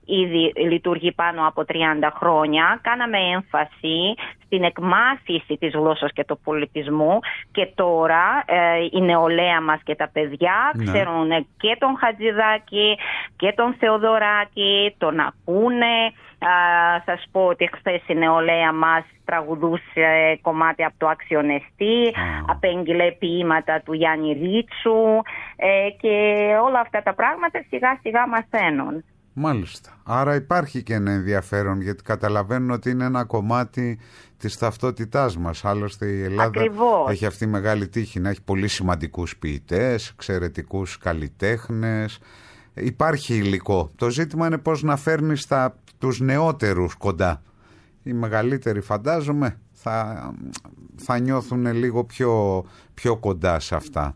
ήδη λειτουργεί πάνω από τριάντα χρόνια. Κάναμε έμφαση στην εκμάθηση της γλώσσας και του πολιτισμού και τώρα ε, η νεολαία μας και τα παιδιά ναι. ξέρουν και τον Χατζηδάκη και τον Θεοδωράκη, τον ακούνε. Θα σας πω ότι χθες η νεολαία μας τραγουδούσε κομμάτι από το Αξιονεστή, mm. απέγγειλε ποίηματα του Γιάννη Ρίτσου ε, και όλα αυτά τα πράγματα σιγά σιγά μαθαίνουν.
Μάλιστα. Άρα υπάρχει και ένα ενδιαφέρον, γιατί καταλαβαίνουν ότι είναι ένα κομμάτι της ταυτότητάς μας. Άλλωστε η Ελλάδα Ακριβώς. έχει αυτή μεγάλη τύχη να έχει πολύ σημαντικούς ποιητές, εξαιρετικούς καλλιτέχνες. Υπάρχει υλικό. Το ζήτημα είναι πώς να φέρνεις τα, τους νεότερους κοντά. Οι μεγαλύτεροι φαντάζομαι θα, θα νιώθουν λίγο πιο, πιο κοντά σε αυτά.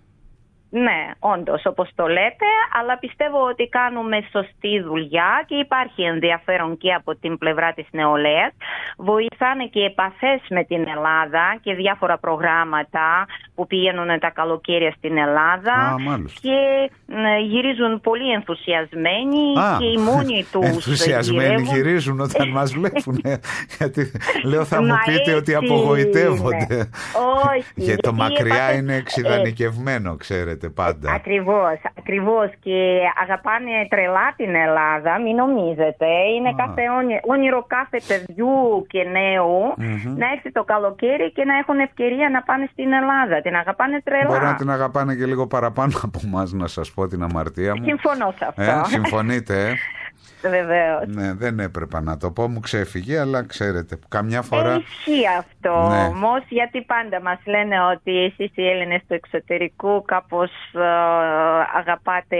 Ναι, όντως, όπως το λέτε, αλλά πιστεύω ότι κάνουμε σωστή δουλειά και υπάρχει ενδιαφέρον και από την πλευρά της νεολαίας. Βοηθάνε και επαφές με την Ελλάδα και διάφορα προγράμματα που πηγαίνουν τα καλοκαίρια στην Ελλάδα.
Α,
και γυρίζουν πολύ ενθουσιασμένοι Α, και οι μόνοι τους
ενθουσιασμένοι γυρεύουν. Γυρίζουν όταν μας βλέπουν. Γιατί λέω θα μου πείτε ότι απογοητεύονται.
Όχι.
Γιατί το μακριά είναι εξειδανικευμένο, ξέρετε. Πάντα.
Ακριβώς, ακριβώς και αγαπάνε τρελά την Ελλάδα, μην νομίζετε. Είναι ah. κάθε όνειρο, όνειρο κάθε παιδιού και νέου mm-hmm. να έρθει το καλοκαίρι και να έχουν ευκαιρία να πάνε στην Ελλάδα. Την αγαπάνε τρελά.
Μπορεί να την αγαπάνε και λίγο παραπάνω από εμάς, να σας πω την αμαρτία μου.
Συμφωνώ σε αυτό.
Ε, συμφωνείτε, ε?
Βεβαίως.
Ναι, δεν έπρεπε να το πω, μου ξέφυγε, αλλά ξέρετε, καμιά φορά...
Ισχύει αυτό ναι. όμως, γιατί πάντα μας λένε ότι εσείς οι Έλληνες του εξωτερικού κάπως uh, αγαπάτε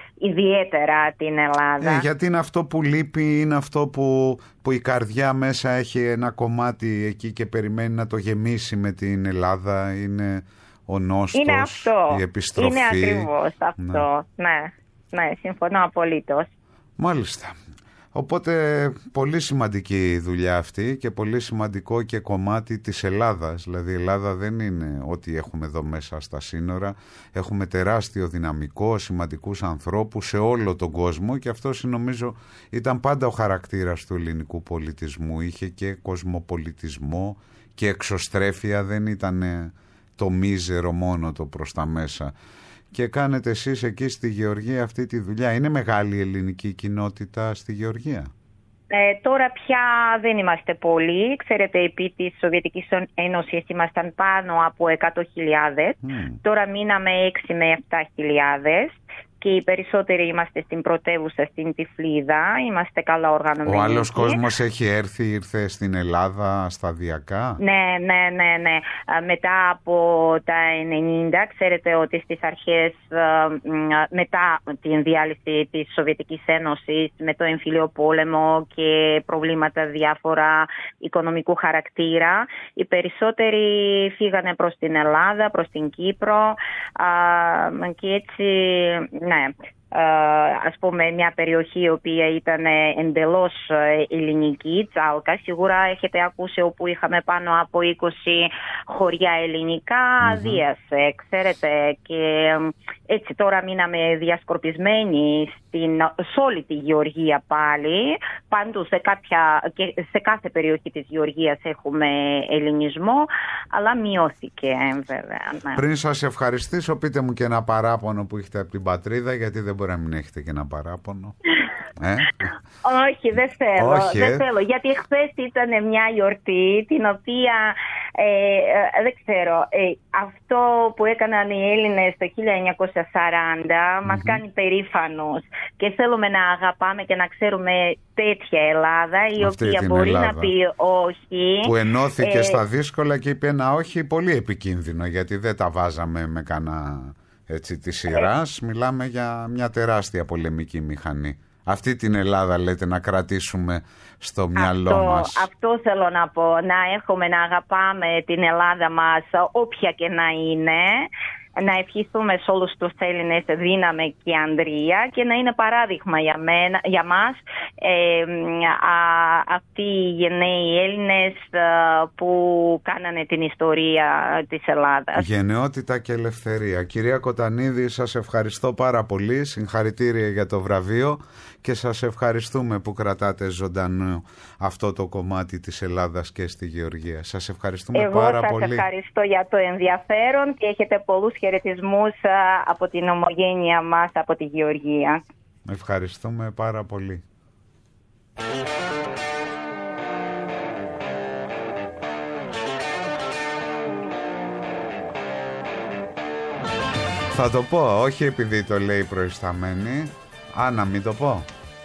ιδιαίτερα την Ελλάδα.
Ναι, γιατί είναι αυτό που λείπει, είναι αυτό που, που η καρδιά μέσα έχει ένα κομμάτι εκεί και περιμένει να το γεμίσει με την Ελλάδα, είναι ο νόστος,
είναι αυτό.
η επιστροφή.
Είναι ακριβώς αυτό, ναι, ναι, ναι συμφωνώ απολύτως.
Μάλιστα. Οπότε πολύ σημαντική η δουλειά αυτή και πολύ σημαντικό και κομμάτι της Ελλάδας. Δηλαδή η Ελλάδα δεν είναι ό,τι έχουμε εδώ μέσα στα σύνορα. Έχουμε τεράστιο δυναμικό, σημαντικούς ανθρώπους σε όλο τον κόσμο και αυτός νομίζω ήταν πάντα ο χαρακτήρας του ελληνικού πολιτισμού. Είχε και κοσμοπολιτισμό και εξωστρέφεια, δεν ήταν το μίζερο μόνο το προς τα μέσα. Και κάνετε εσείς εκεί στη Γεωργία αυτή τη δουλειά. Είναι μεγάλη η ελληνική κοινότητα στη Γεωργία?
Ε, τώρα πια δεν είμαστε πολλοί. Ξέρετε, επί της Σοβιετικής Ένωσης ήμασταν πάνω από εκατό χιλιάδες. Mm. Τώρα μείναμε έξι με επτά χιλιάδες. Και οι περισσότεροι είμαστε στην πρωτεύουσα, στην Τυφλίδα. Είμαστε καλά οργανωμένοι.
Ο άλλος κόσμος έχει έρθει, ήρθε στην Ελλάδα σταδιακά.
Ναι, ναι, ναι, ναι. Μετά από τα ενενήντα, ξέρετε ότι στις αρχές, μετά την διάλυση της Σοβιετικής Ένωσης, με το εμφύλιο πόλεμο και προβλήματα διάφορα οικονομικού χαρακτήρα, οι περισσότεροι φύγανε προς την Ελλάδα, προς την Κύπρο και έτσι... Ναι, ας πούμε μια περιοχή η οποία ήταν εντελώς ελληνική, Τσάλκα, σίγουρα έχετε ακούσει, όπου είχαμε πάνω από είκοσι χωριά ελληνικά, mm-hmm. δίασε, ξέρετε, και έτσι τώρα μείναμε διασκορπισμένοι στην, σε όλη τη Γεωργία πάλι, παντού σε, κάποια, και σε κάθε περιοχή της Γεωργίας έχουμε ελληνισμό, αλλά μειώθηκε βέβαια. Ναι.
Πριν σας ευχαριστήσω, πείτε μου και ένα παράπονο που έχετε από την πατρίδα, γιατί δεν μπορεί να μην έχετε και ένα παράπονο. Ε?
Όχι, δεν θέλω,
Όχι,
δεν
ε?
θέλω, γιατί χθες ήταν μια γιορτή την οποία ε, ε, δεν ξέρω, ε, αυτό που έκαναν οι Έλληνες το χίλια εννιακόσια σαράντα mm-hmm. μας κάνει περήφανος και θέλουμε να αγαπάμε και να ξέρουμε τέτοια Ελλάδα η αυτή οποία μπορεί Ελλάδα, να πει όχι.
Που ενώθηκε ε, στα δύσκολα και είπε ένα όχι πολύ επικίνδυνο, γιατί δεν τα βάζαμε με κανένα... Έτσι, της σειράς, μιλάμε για μια τεράστια πολεμική μηχανή. Αυτή την Ελλάδα λέτε να κρατήσουμε στο μυαλό
αυτό,
μας.
Αυτό θέλω να πω, να έχουμε να αγαπάμε την Ελλάδα μας όποια και να είναι, να ευχηθούμε σε όλους τους Έλληνες δύναμη και ανδρεία και να είναι παράδειγμα για, μένα, για μας ε, α, αυτοί οι γενναίοι Έλληνες που κάνανε την ιστορία της Ελλάδας.
Γενναιότητα και ελευθερία. Κυρία Κοτανίδη, σας ευχαριστώ πάρα πολύ. Συγχαρητήρια για το βραβείο και σας ευχαριστούμε που κρατάτε ζωντανό αυτό το κομμάτι της Ελλάδας και στη Γεωργία. Σας ευχαριστούμε
Εγώ
πάρα
σας
πολύ.
Εγώ σας ευχαριστώ για το ενδιαφέρον και έχετε πολλούς χαιρετισμούς από την ομογένεια μας από τη Γεωργία.
Ευχαριστούμε πάρα πολύ. Θα το πω, όχι επειδή το λέει προϊσταμένη. Α, να μην το πω.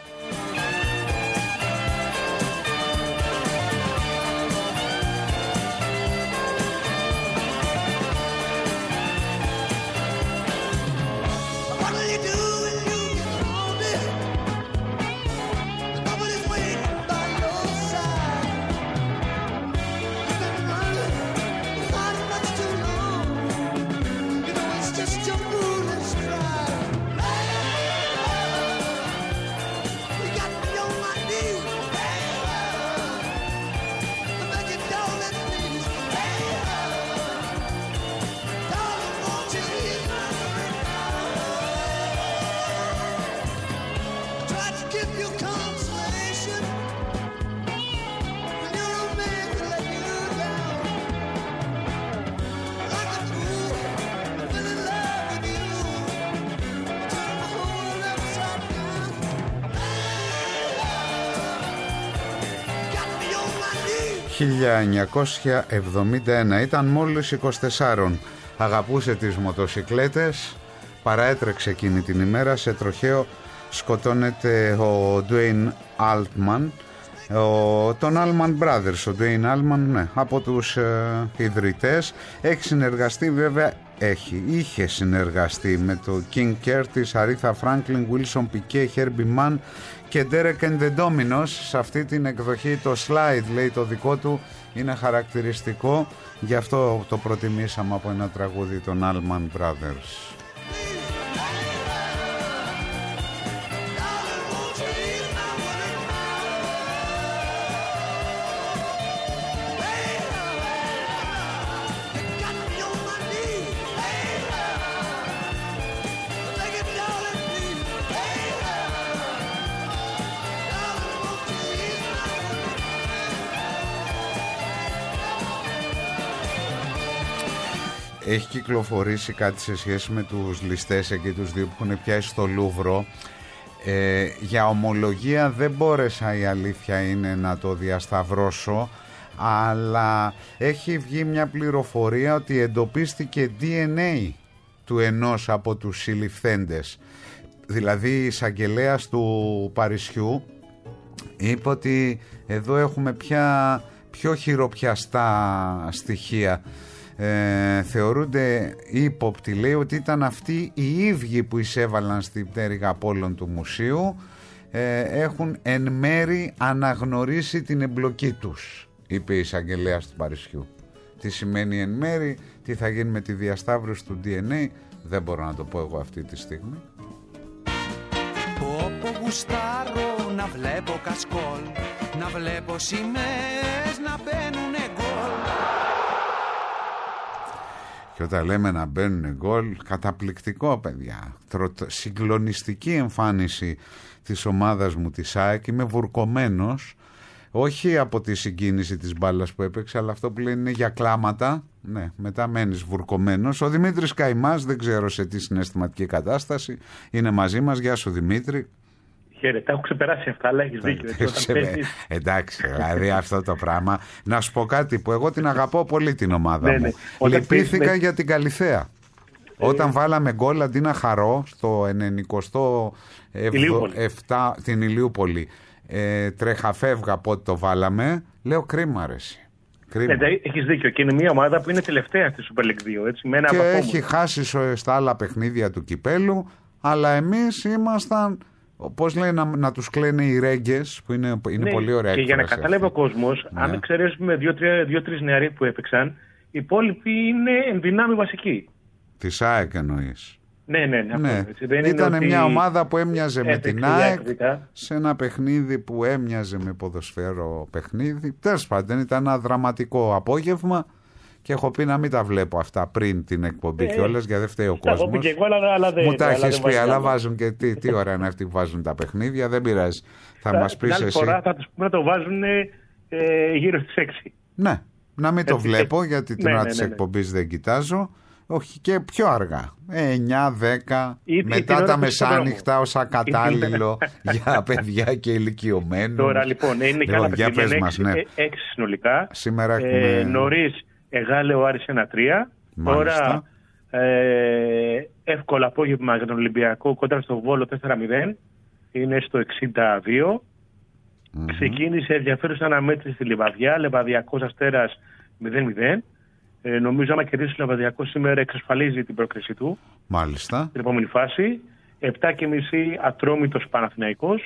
χίλια εννιακόσια εβδομήντα ένα, ήταν μόλις είκοσι τέσσερα. Αγαπούσε τις μοτοσικλέτες, παραέτρεξε εκείνη την ημέρα. Σε τροχαίο σκοτώνεται ο Ντουέιν Άλτμαν, ο, τον Allman Brothers. Ο Ντουέιν Άλτμαν, ναι, από τους ε, ιδρυτές. Έχει συνεργαστεί βέβαια, έχει, είχε συνεργαστεί με το King Curtis, Aretha Franklin, Wilson Piquet, Herbie Mann και Derek and the Dominos. Σε αυτή την εκδοχή το slide, λέει, το δικό του είναι χαρακτηριστικό, γι' αυτό το προτιμήσαμε από ένα τραγούδι των Allman Brothers. Έχει κυκλοφορήσει κάτι σε σχέση με τους ληστές εκεί τους δύο που έχουν πιάσει στο Λούβρο. Ε, για ομολογία δεν μπόρεσα, η αλήθεια είναι, να το διασταυρώσω, αλλά έχει βγει μια πληροφορία ότι εντοπίστηκε ντι εν έι του ενός από τους συλληφθέντες. Δηλαδή η εισαγγελέας του Παρισιού είπε ότι εδώ έχουμε πια πιο χειροπιαστά στοιχεία. Ε, θεωρούνται ύποπτοι, λέει, ότι ήταν αυτοί οι ίδιοι που εισέβαλαν στην πτέρυγα Απόλλων του μουσείου. ε, έχουν εν μέρη αναγνωρίσει την εμπλοκή τους, είπε η εισαγγελέας του Παρισιού. Τι σημαίνει εν μέρη, τι θα γίνει με τη διασταύρωση του ντι εν έι, δεν μπορώ να το πω εγώ αυτή τη στιγμή.
Όπου γουστάρω να βλέπω κασκόλ, να βλέπω σημαίες να μπαίνουνε γκολ.
Και όταν λέμε να μπαίνουν γκολ, καταπληκτικό, παιδιά. Συγκλονιστική εμφάνιση της ομάδας μου της ΑΕΚ. Είμαι βουρκωμένος, όχι από τη συγκίνηση της μπάλας που έπαιξε, αλλά αυτό που λένε είναι για κλάματα. Ναι, μετά μένεις βουρκωμένος. Ο Δημήτρης Καϊμάς, δεν ξέρω σε τι συναισθηματική κατάσταση, είναι μαζί μας. Γεια σου, Δημήτρη.
Χαίρετε, τα έχω ξεπεράσει αυτά, αλλά έχεις δίκιο.
Εντάξει, δηλαδή αυτό το πράγμα. Να σου πω κάτι που εγώ την αγαπώ πολύ την ομάδα
ναι,
μου.
Ναι.
Λυπήθηκα
ναι.
για την Καλιθέα. Ε... Όταν βάλαμε γκολ, αντί να χαρώ στο ενενηκοστό επτά την Ηλιούπολη, ε, τρέχα-φεύγα πότε το βάλαμε, λέω κρίμα αρέσει.
Ναι, έχεις δίκιο, και είναι μια ομάδα που είναι τελευταία στη Super League δύο. Έτσι, με ένα
και
απαφόμου.
Έχει χάσει στα άλλα παιχνίδια του κυπέλου, αλλά εμείς ήμασταν... Πώς λέει να, να τους κλαίνε οι ρέγγες, που είναι, είναι
ναι,
πολύ ωραία.
Και για να καταλάβει ο κόσμος, ναι. αν εξαιρέσουμε δύο-τρεις νεαροί που έπαιξαν, οι υπόλοιποι είναι εν δυνάμει βασικοί.
Της ΑΕΚ εννοείς.
Ναι, ναι, ναι.
Ναι.
Δεν
ήταν
ότι...
μια ομάδα που έμοιαζε με την ΑΕΚ
εκδικά.
σε ένα παιχνίδι που έμοιαζε με ποδοσφαίρο παιχνίδι. Τέλος πάντων, ήταν ένα δραματικό απόγευμα και έχω πει να μην τα βλέπω αυτά πριν την εκπομπή ε, κιόλας, γιατί δεν φταίει ο κόσμος. Μου τα έχεις πει, αλλά βάζουν και τι, τι ώρα είναι αυτοί που βάζουν τα παιχνίδια, δεν πειράζει. Θα, θα μας πεις εσύ.
Την άλλη φορά θα τους πούμε να το βάζουν ε, γύρω στις έξι.
Ναι, να μην το βλέπω, γιατί την
ναι,
ώρα
ναι,
της
ναι, ναι.
εκπομπής δεν κοιτάζω. Όχι, και πιο αργά. εννιά δέκα,
Ή,
μετά τα μεσάνυχτα ως ακατάλληλο για παιδιά και ηλικιωμένους.
Τώρα λοιπόν, είναι και άλλα παιχνίδια, ναι. έξι συνολικά.
Σήμερα έχουμε...
ε, νωρίς Εγάλε ο Άρης ένα τρία. Τώρα ε, εύκολα απόγευμα για τον Ολυμπιακό κοντά στο Βόλο τέσσερα μηδέν. Είναι στο εξήντα δύο. Mm-hmm. Ξεκίνησε ενδιαφέρουσα αναμέτρηση στη Λιβαδιά. Λεβαδιακός Αστέρας μηδέν μηδέν. Ε, νομίζω άμα κερδίσει ο Λεβαδιακός σήμερα εξασφαλίζει την πρόκριση του.
Μάλιστα.
Στην επόμενη φάση. επτά και μισή Ατρόμητος Παναθηναϊκός.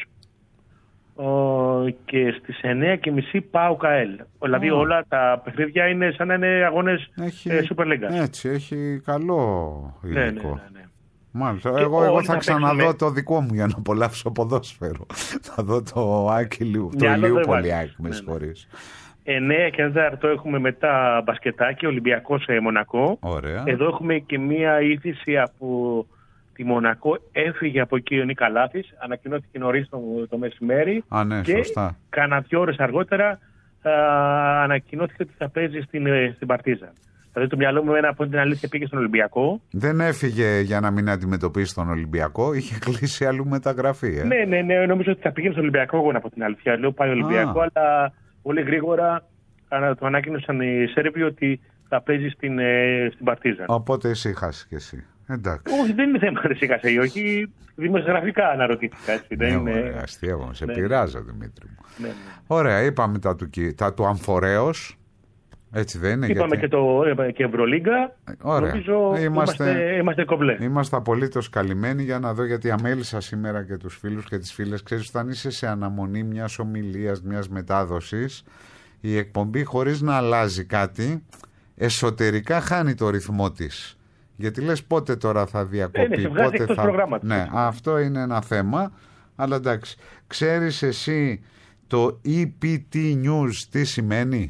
Ο, και στις εννιά και μισή ΠΑΟΚ ΑΕΛ. Δηλαδή oh. όλα τα παιχνίδια είναι σαν να είναι αγώνες έχει, ε, Super League.
Έτσι, έχει καλό υλικό.
Ναι, ναι, ναι, ναι.
Μάλιστα. Εγώ, εγώ θα ξαναδώ παίξουμε... το δικό μου για να απολαύσω ποδόσφαιρο. Θα δω το Άκυλου, το Ηλιούπολη Άκη, με συγχωρείς.
εννιά και τέταρτο έχουμε μετά μπασκετάκι, Ολυμπιακό σε Μονακό.
Ωραία.
Εδώ έχουμε και μία είδηση από τη Μονακό. Έφυγε από εκεί ο Νίκα Λάθης, ανακοινώθηκε νωρίς το, το μεσημέρι.
Α, ναι,
και
σωστά.
κάνα δύο ώρες αργότερα α, ανακοινώθηκε ότι θα παίζει στην, στην Παρτίζαν. Δηλαδή το μυαλό μου ένα από την αλήθεια πήγε στον Ολυμπιακό.
Δεν έφυγε για να μην αντιμετωπίσει τον Ολυμπιακό, είχε κλείσει αλλού μεταγραφή. Ε.
Ναι, ναι, ναι, νομίζω ότι θα πήγαινε στον Ολυμπιακό εγώ από την αλήθεια. Λέω πάει Ολυμπιακό, Α. αλλά πολύ γρήγορα το ανάκοινωσαν οι Σέρβοι ότι θα παίζει στην, ε, στην Παρτίζαν.
Οπότε ησύχασε κι εσύ. Εντάξει.
Όχι, δεν είναι θέμα ησύχασε ή όχι. Δημοσιογραφικά αναρωτήθηκα. Έτσι,
ναι,
δεν είναι...
αστείευομαι, σε ναι. πειράζω Δημήτρη μου.
Ναι, ναι.
Ωραία, είπαμε τα του, τα του Αμφορέως. Έτσι δεν είναι?
Είπαμε γιατί... και το και Ευρωλίγκα.
Ωραία.
Νομίζω είμαστε, είμαστε, είμαστε κομπλέ.
Είμαστε απολύτως καλυμμένοι, για να δω, γιατί αμέλησα σήμερα και τους φίλους και τις φίλες. Ξέρεις, όταν είσαι σε αναμονή μιας ομιλίας, μιας μετάδοσης, η εκπομπή χωρίς να αλλάζει κάτι, εσωτερικά χάνει το ρυθμό της. Γιατί λες πότε τώρα θα διακοπεί,
είναι,
πότε θα... Ναι, αυτό είναι ένα θέμα. Αλλά εντάξει, ξέρεις εσύ το ι πι τι News τι σημαίνει?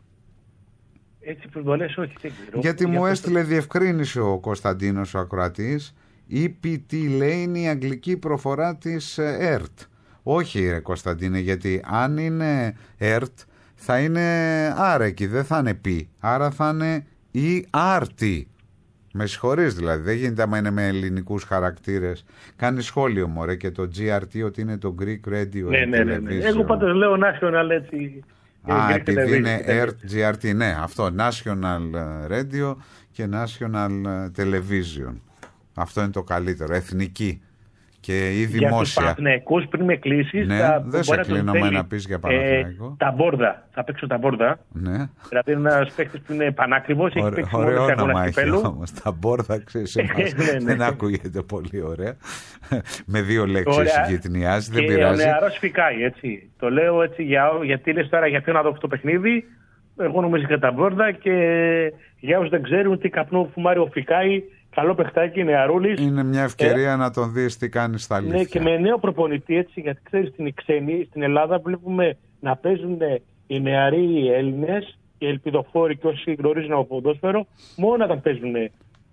Έτσι που το λες, όχι, δεν ξέρω.
Γιατί μου έστειλε διευκρίνηση ο Κωνσταντίνος ο ακροατής. ι πι τι λέει είναι η αγγλική προφορά της ΕΡΤ. Όχι ρε Κωνσταντίνε, γιατί αν είναι ΕΡΤ θα είναι άρεκη, δεν θα είναι πι. Άρα θα είναι ι αρ τι. Με συγχωρείς δηλαδή, δεν γίνεται άμα είναι με ελληνικούς χαρακτήρες. Κάνει σχόλιο μωρέ και το τζι αρ τι ότι είναι το Greek Radio.
Ναι, ναι, ναι, ναι. Εγώ πάντως λέω National έτσι.
Α, επειδή είναι ΕΡΤ, τζι αρ τι, ναι, αυτό, National Radio και National Television. Αυτό είναι το καλύτερο, εθνική και η δημόσια. Για τους
Παναθηναϊκούς πριν με κλείσεις,
ναι,
θα,
δεν σε κλείνω με να πεις για Παναθηναϊκό.
Ε, τα μπόρδα, θα παίξω τα μπόρδα.
Ναι.
Δηλαδή είναι ένας παίκτης που είναι πανάκριβος, έχει παίξει μόνο σε αγώνα κυπέλλου.
Όμως, τα μπόρδα, ξέρεις, εμάς, ναι, ναι. δεν ακούγεται πολύ ωραία. Με δύο λέξεις γυτνιάζει, δεν πειράζει.
Και ο νεαρός φυκάει, έτσι. Το λέω έτσι για, γιατί λες τώρα γιατί να δω αυτό το παιχνίδι. Εγώ νομίζω για τα μπόρδα και για όσους δεν ξέρουν τι καπνό φουμάρει ο φυκάει. Καλό παιχτάκι, νεαρούλης.
Είναι μια ευκαιρία ε, να τον δεις τι κάνει στα αλήθεια.
Ναι, και με νέο προπονητή, έτσι, γιατί ξέρεις στην ξένη, στην Ελλάδα βλέπουμε να παίζουν οι νεαροί Έλληνες, οι ελπιδοφόροι και όσοι γνωρίζουν από ποδόσφαιρο, μόνο όταν παίζουν, ε,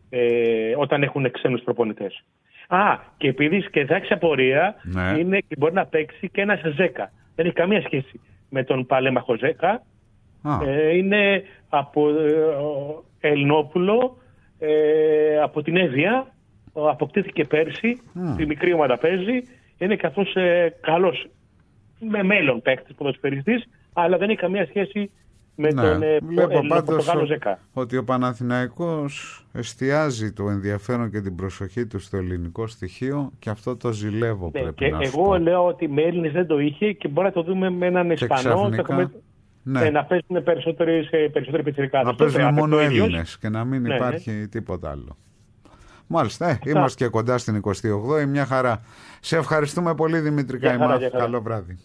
όταν έχουν ξένους προπονητές. Α, και επειδή σκεδάξει απορία, ναι. είναι και μπορεί να παίξει και ένα Ζέκα. Δεν έχει καμία σχέση με τον παλέμαχο Ζέκα. Ε, είναι από ε, Ελληνόπουλο. Ε, από την Εύβοια, αποκτήθηκε πέρσι, mm. τη μικρή ομάδα παίζει, είναι καθώς ε, καλός με μέλλον παίκτης ποδοσφαιριστής, αλλά δεν έχει καμία σχέση με ναι, τον ε, Πορτογάλο Ζεκά.
Ότι ο Παναθηναϊκός εστιάζει το ενδιαφέρον και την προσοχή του στο ελληνικό στοιχείο και αυτό το ζηλεύω ναι, πρέπει
και
να
εγώ πω. Λέω ότι με Έλληνες δεν το είχε και μπορεί να το δούμε με έναν Ισπανό. Ναι. Να παίζουν περισσότεροι, περισσότεροι πιτσιρικάδες.
Να παίζουν μόνο Έλληνες και να μην ναι, υπάρχει ναι. τίποτα άλλο. Μάλιστα, ε, είμαστε και κοντά στην εικοστή ογδόη, μια χαρά. Σε ευχαριστούμε πολύ Δημήτρη Καϊμά. Καλό βράδυ.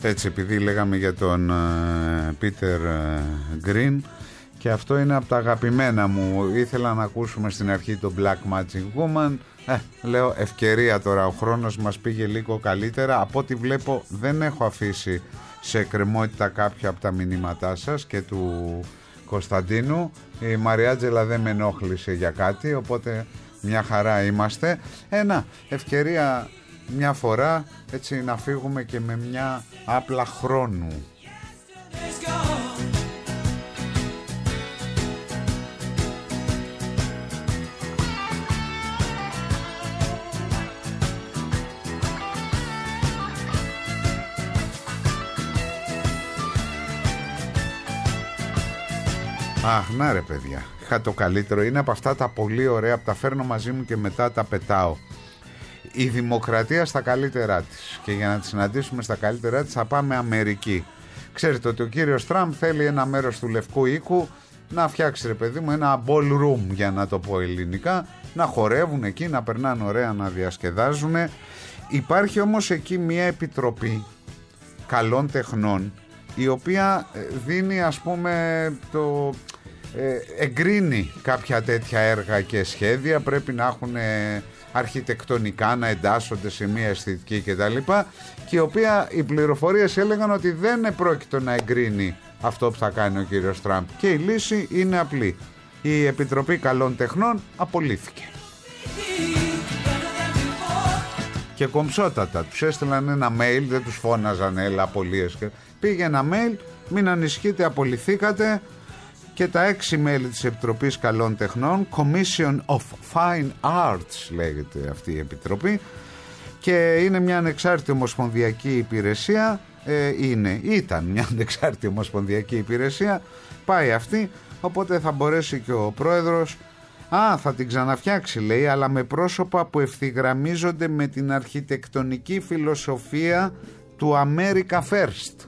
Έτσι, επειδή λέγαμε για τον Πίτερ Γκριν, και αυτό είναι από τα αγαπημένα μου. Ήθελα να ακούσουμε στην αρχή το Black Magic Woman. Ε, λέω ευκαιρία τώρα, ο χρόνος μας πήγε λίγο καλύτερα. Από ό,τι βλέπω δεν έχω αφήσει σε εκκρεμότητα κάποια από τα μηνύματά σας και του Κωνσταντίνου. Η Μαριάτζελα δεν με ενόχλησε για κάτι, οπότε μια χαρά είμαστε. Ένα, ευκαιρία μια φορά έτσι να φύγουμε και με μια άπλα χρόνου. Αχ, να ρε παιδιά, είχα το καλύτερο. Είναι από αυτά τα πολύ ωραία που τα φέρνω μαζί μου και μετά τα πετάω. Η δημοκρατία στα καλύτερά της. Και για να τη συναντήσουμε στα καλύτερά της θα πάμε Αμερική. Ξέρετε ότι ο κύριος Τραμπ θέλει ένα μέρος του Λευκού Οίκου να φτιάξει, ρε παιδί μου, ένα ballroom, για να το πω ελληνικά, να χορεύουν εκεί, να περνάνε ωραία, να διασκεδάζουν. Υπάρχει όμως εκεί μια επιτροπή καλών τεχνών, η οποία δίνει, ας πούμε, το ε, εγκρίνει κάποια τέτοια έργα και σχέδια. Πρέπει να έχουν αρχιτεκτονικά, να εντάσσονται σε μια αισθητική κτλ. Και η οποία οι πληροφορίες έλεγαν ότι δεν επρόκειτο να εγκρίνει αυτό που θα κάνει ο κύριος Τραμπ. Και η λύση είναι απλή. Η Επιτροπή Καλών Τεχνών απολύθηκε. Και κομψότατα τους έστειλαν ένα mail, δεν τους φώναζαν έλα απολύες. Πήγε ένα mail, μην ανησυχείτε, απολυθήκατε. Και τα έξι μέλη της Επιτροπής Καλών Τεχνών, Commission of Fine Arts λέγεται αυτή η επιτροπή, και είναι μια ανεξάρτητη ομοσπονδιακή υπηρεσία, ε, είναι, ήταν μια ανεξάρτητη ομοσπονδιακή υπηρεσία, πάει αυτή, οπότε θα μπορέσει και ο πρόεδρος, α, θα την ξαναφτιάξει λέει, αλλά με πρόσωπα που ευθυγραμμίζονται με την αρχιτεκτονική φιλοσοφία του America First.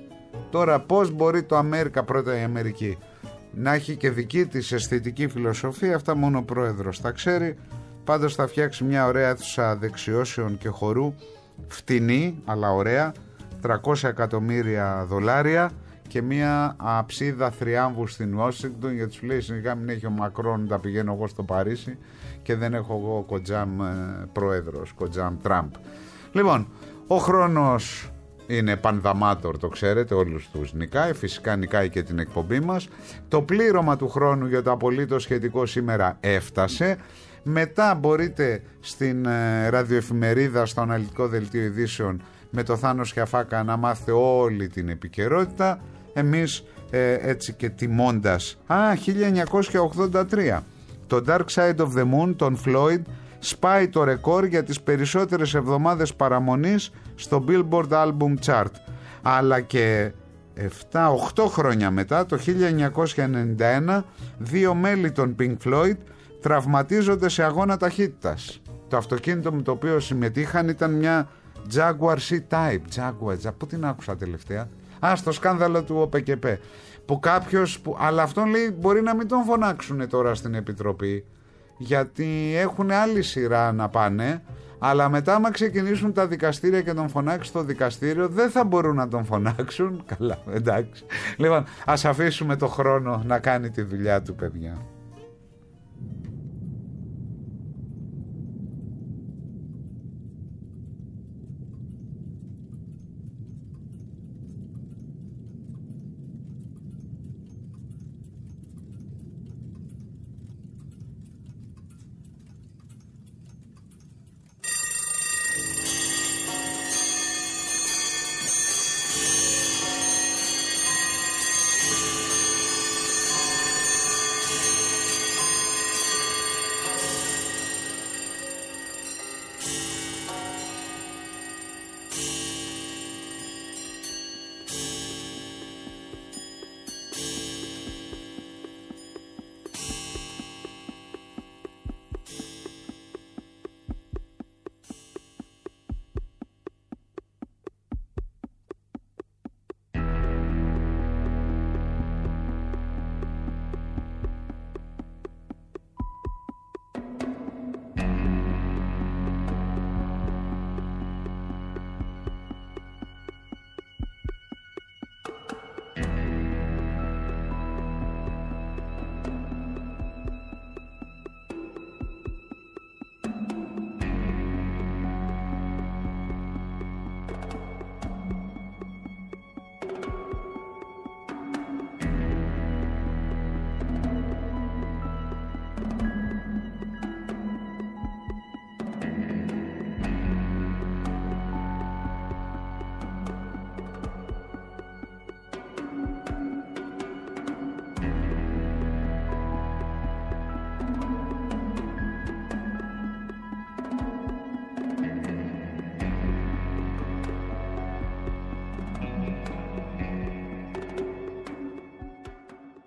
Τώρα πώς μπορεί το America, πρώτα η Αμερική, να έχει και δική της αισθητική φιλοσοφία, αυτά μόνο ο πρόεδρος τα ξέρει. Πάντως θα φτιάξει μια ωραία αίθουσα δεξιώσεων και χορού, φτηνή αλλά ωραία, τριακόσια εκατομμύρια δολάρια, και μια αψίδα θριάμβου στην Ουάσιγκτον, γιατί τους λέει συνεχά μην έχει ο Μακρόν, τα πηγαίνω εγώ στο Παρίσι και δεν έχω εγώ κοντζάμ ε, πρόεδρος, κοντζάμ Τραμπ. Λοιπόν, ο χρόνος είναι πανδαμάτορ, το ξέρετε, όλους τους νικάει, φυσικά νικάει και την εκπομπή μας. Το πλήρωμα του χρόνου για το απολύτως σχετικό σήμερα έφτασε. Μετά μπορείτε στην ε, ραδιοεφημερίδα, στο αναλυτικό δελτίο ειδήσεων με το Θάνο Σιαφάκα να μάθετε όλη την επικαιρότητα. Εμείς ε, έτσι και τιμώντας, α, χίλια εννιακόσια ογδόντα τρία, το Dark Side of the Moon, τον Floyd, σπάει το ρεκόρ για τις περισσότερες εβδομάδες παραμονής στο Billboard Album Chart. Αλλά και επτά οκτώ χρόνια μετά, το χίλια εννιακόσια ενενήντα ένα, δύο μέλη των Pink Floyd τραυματίζονται σε αγώνα ταχύτητας. Το αυτοκίνητο με το οποίο συμμετείχαν ήταν μια Jaguar C-Type. Jaguar, πού την άκουσα τελευταία? Α, στο σκάνδαλο του ΟΠΕΚΕΠΕ. Που κάποιος, που, αλλά αυτόν λέει μπορεί να μην τον φωνάξουν τώρα στην Επιτροπή, γιατί έχουν άλλη σειρά να πάνε, αλλά μετά άμα ξεκινήσουν τα δικαστήρια και τον φωνάξει στο δικαστήριο δεν θα μπορούν να τον φωνάξουν. Καλά, εντάξει. Λοιπόν, ας αφήσουμε το χρόνο να κάνει τη δουλειά του, παιδιά.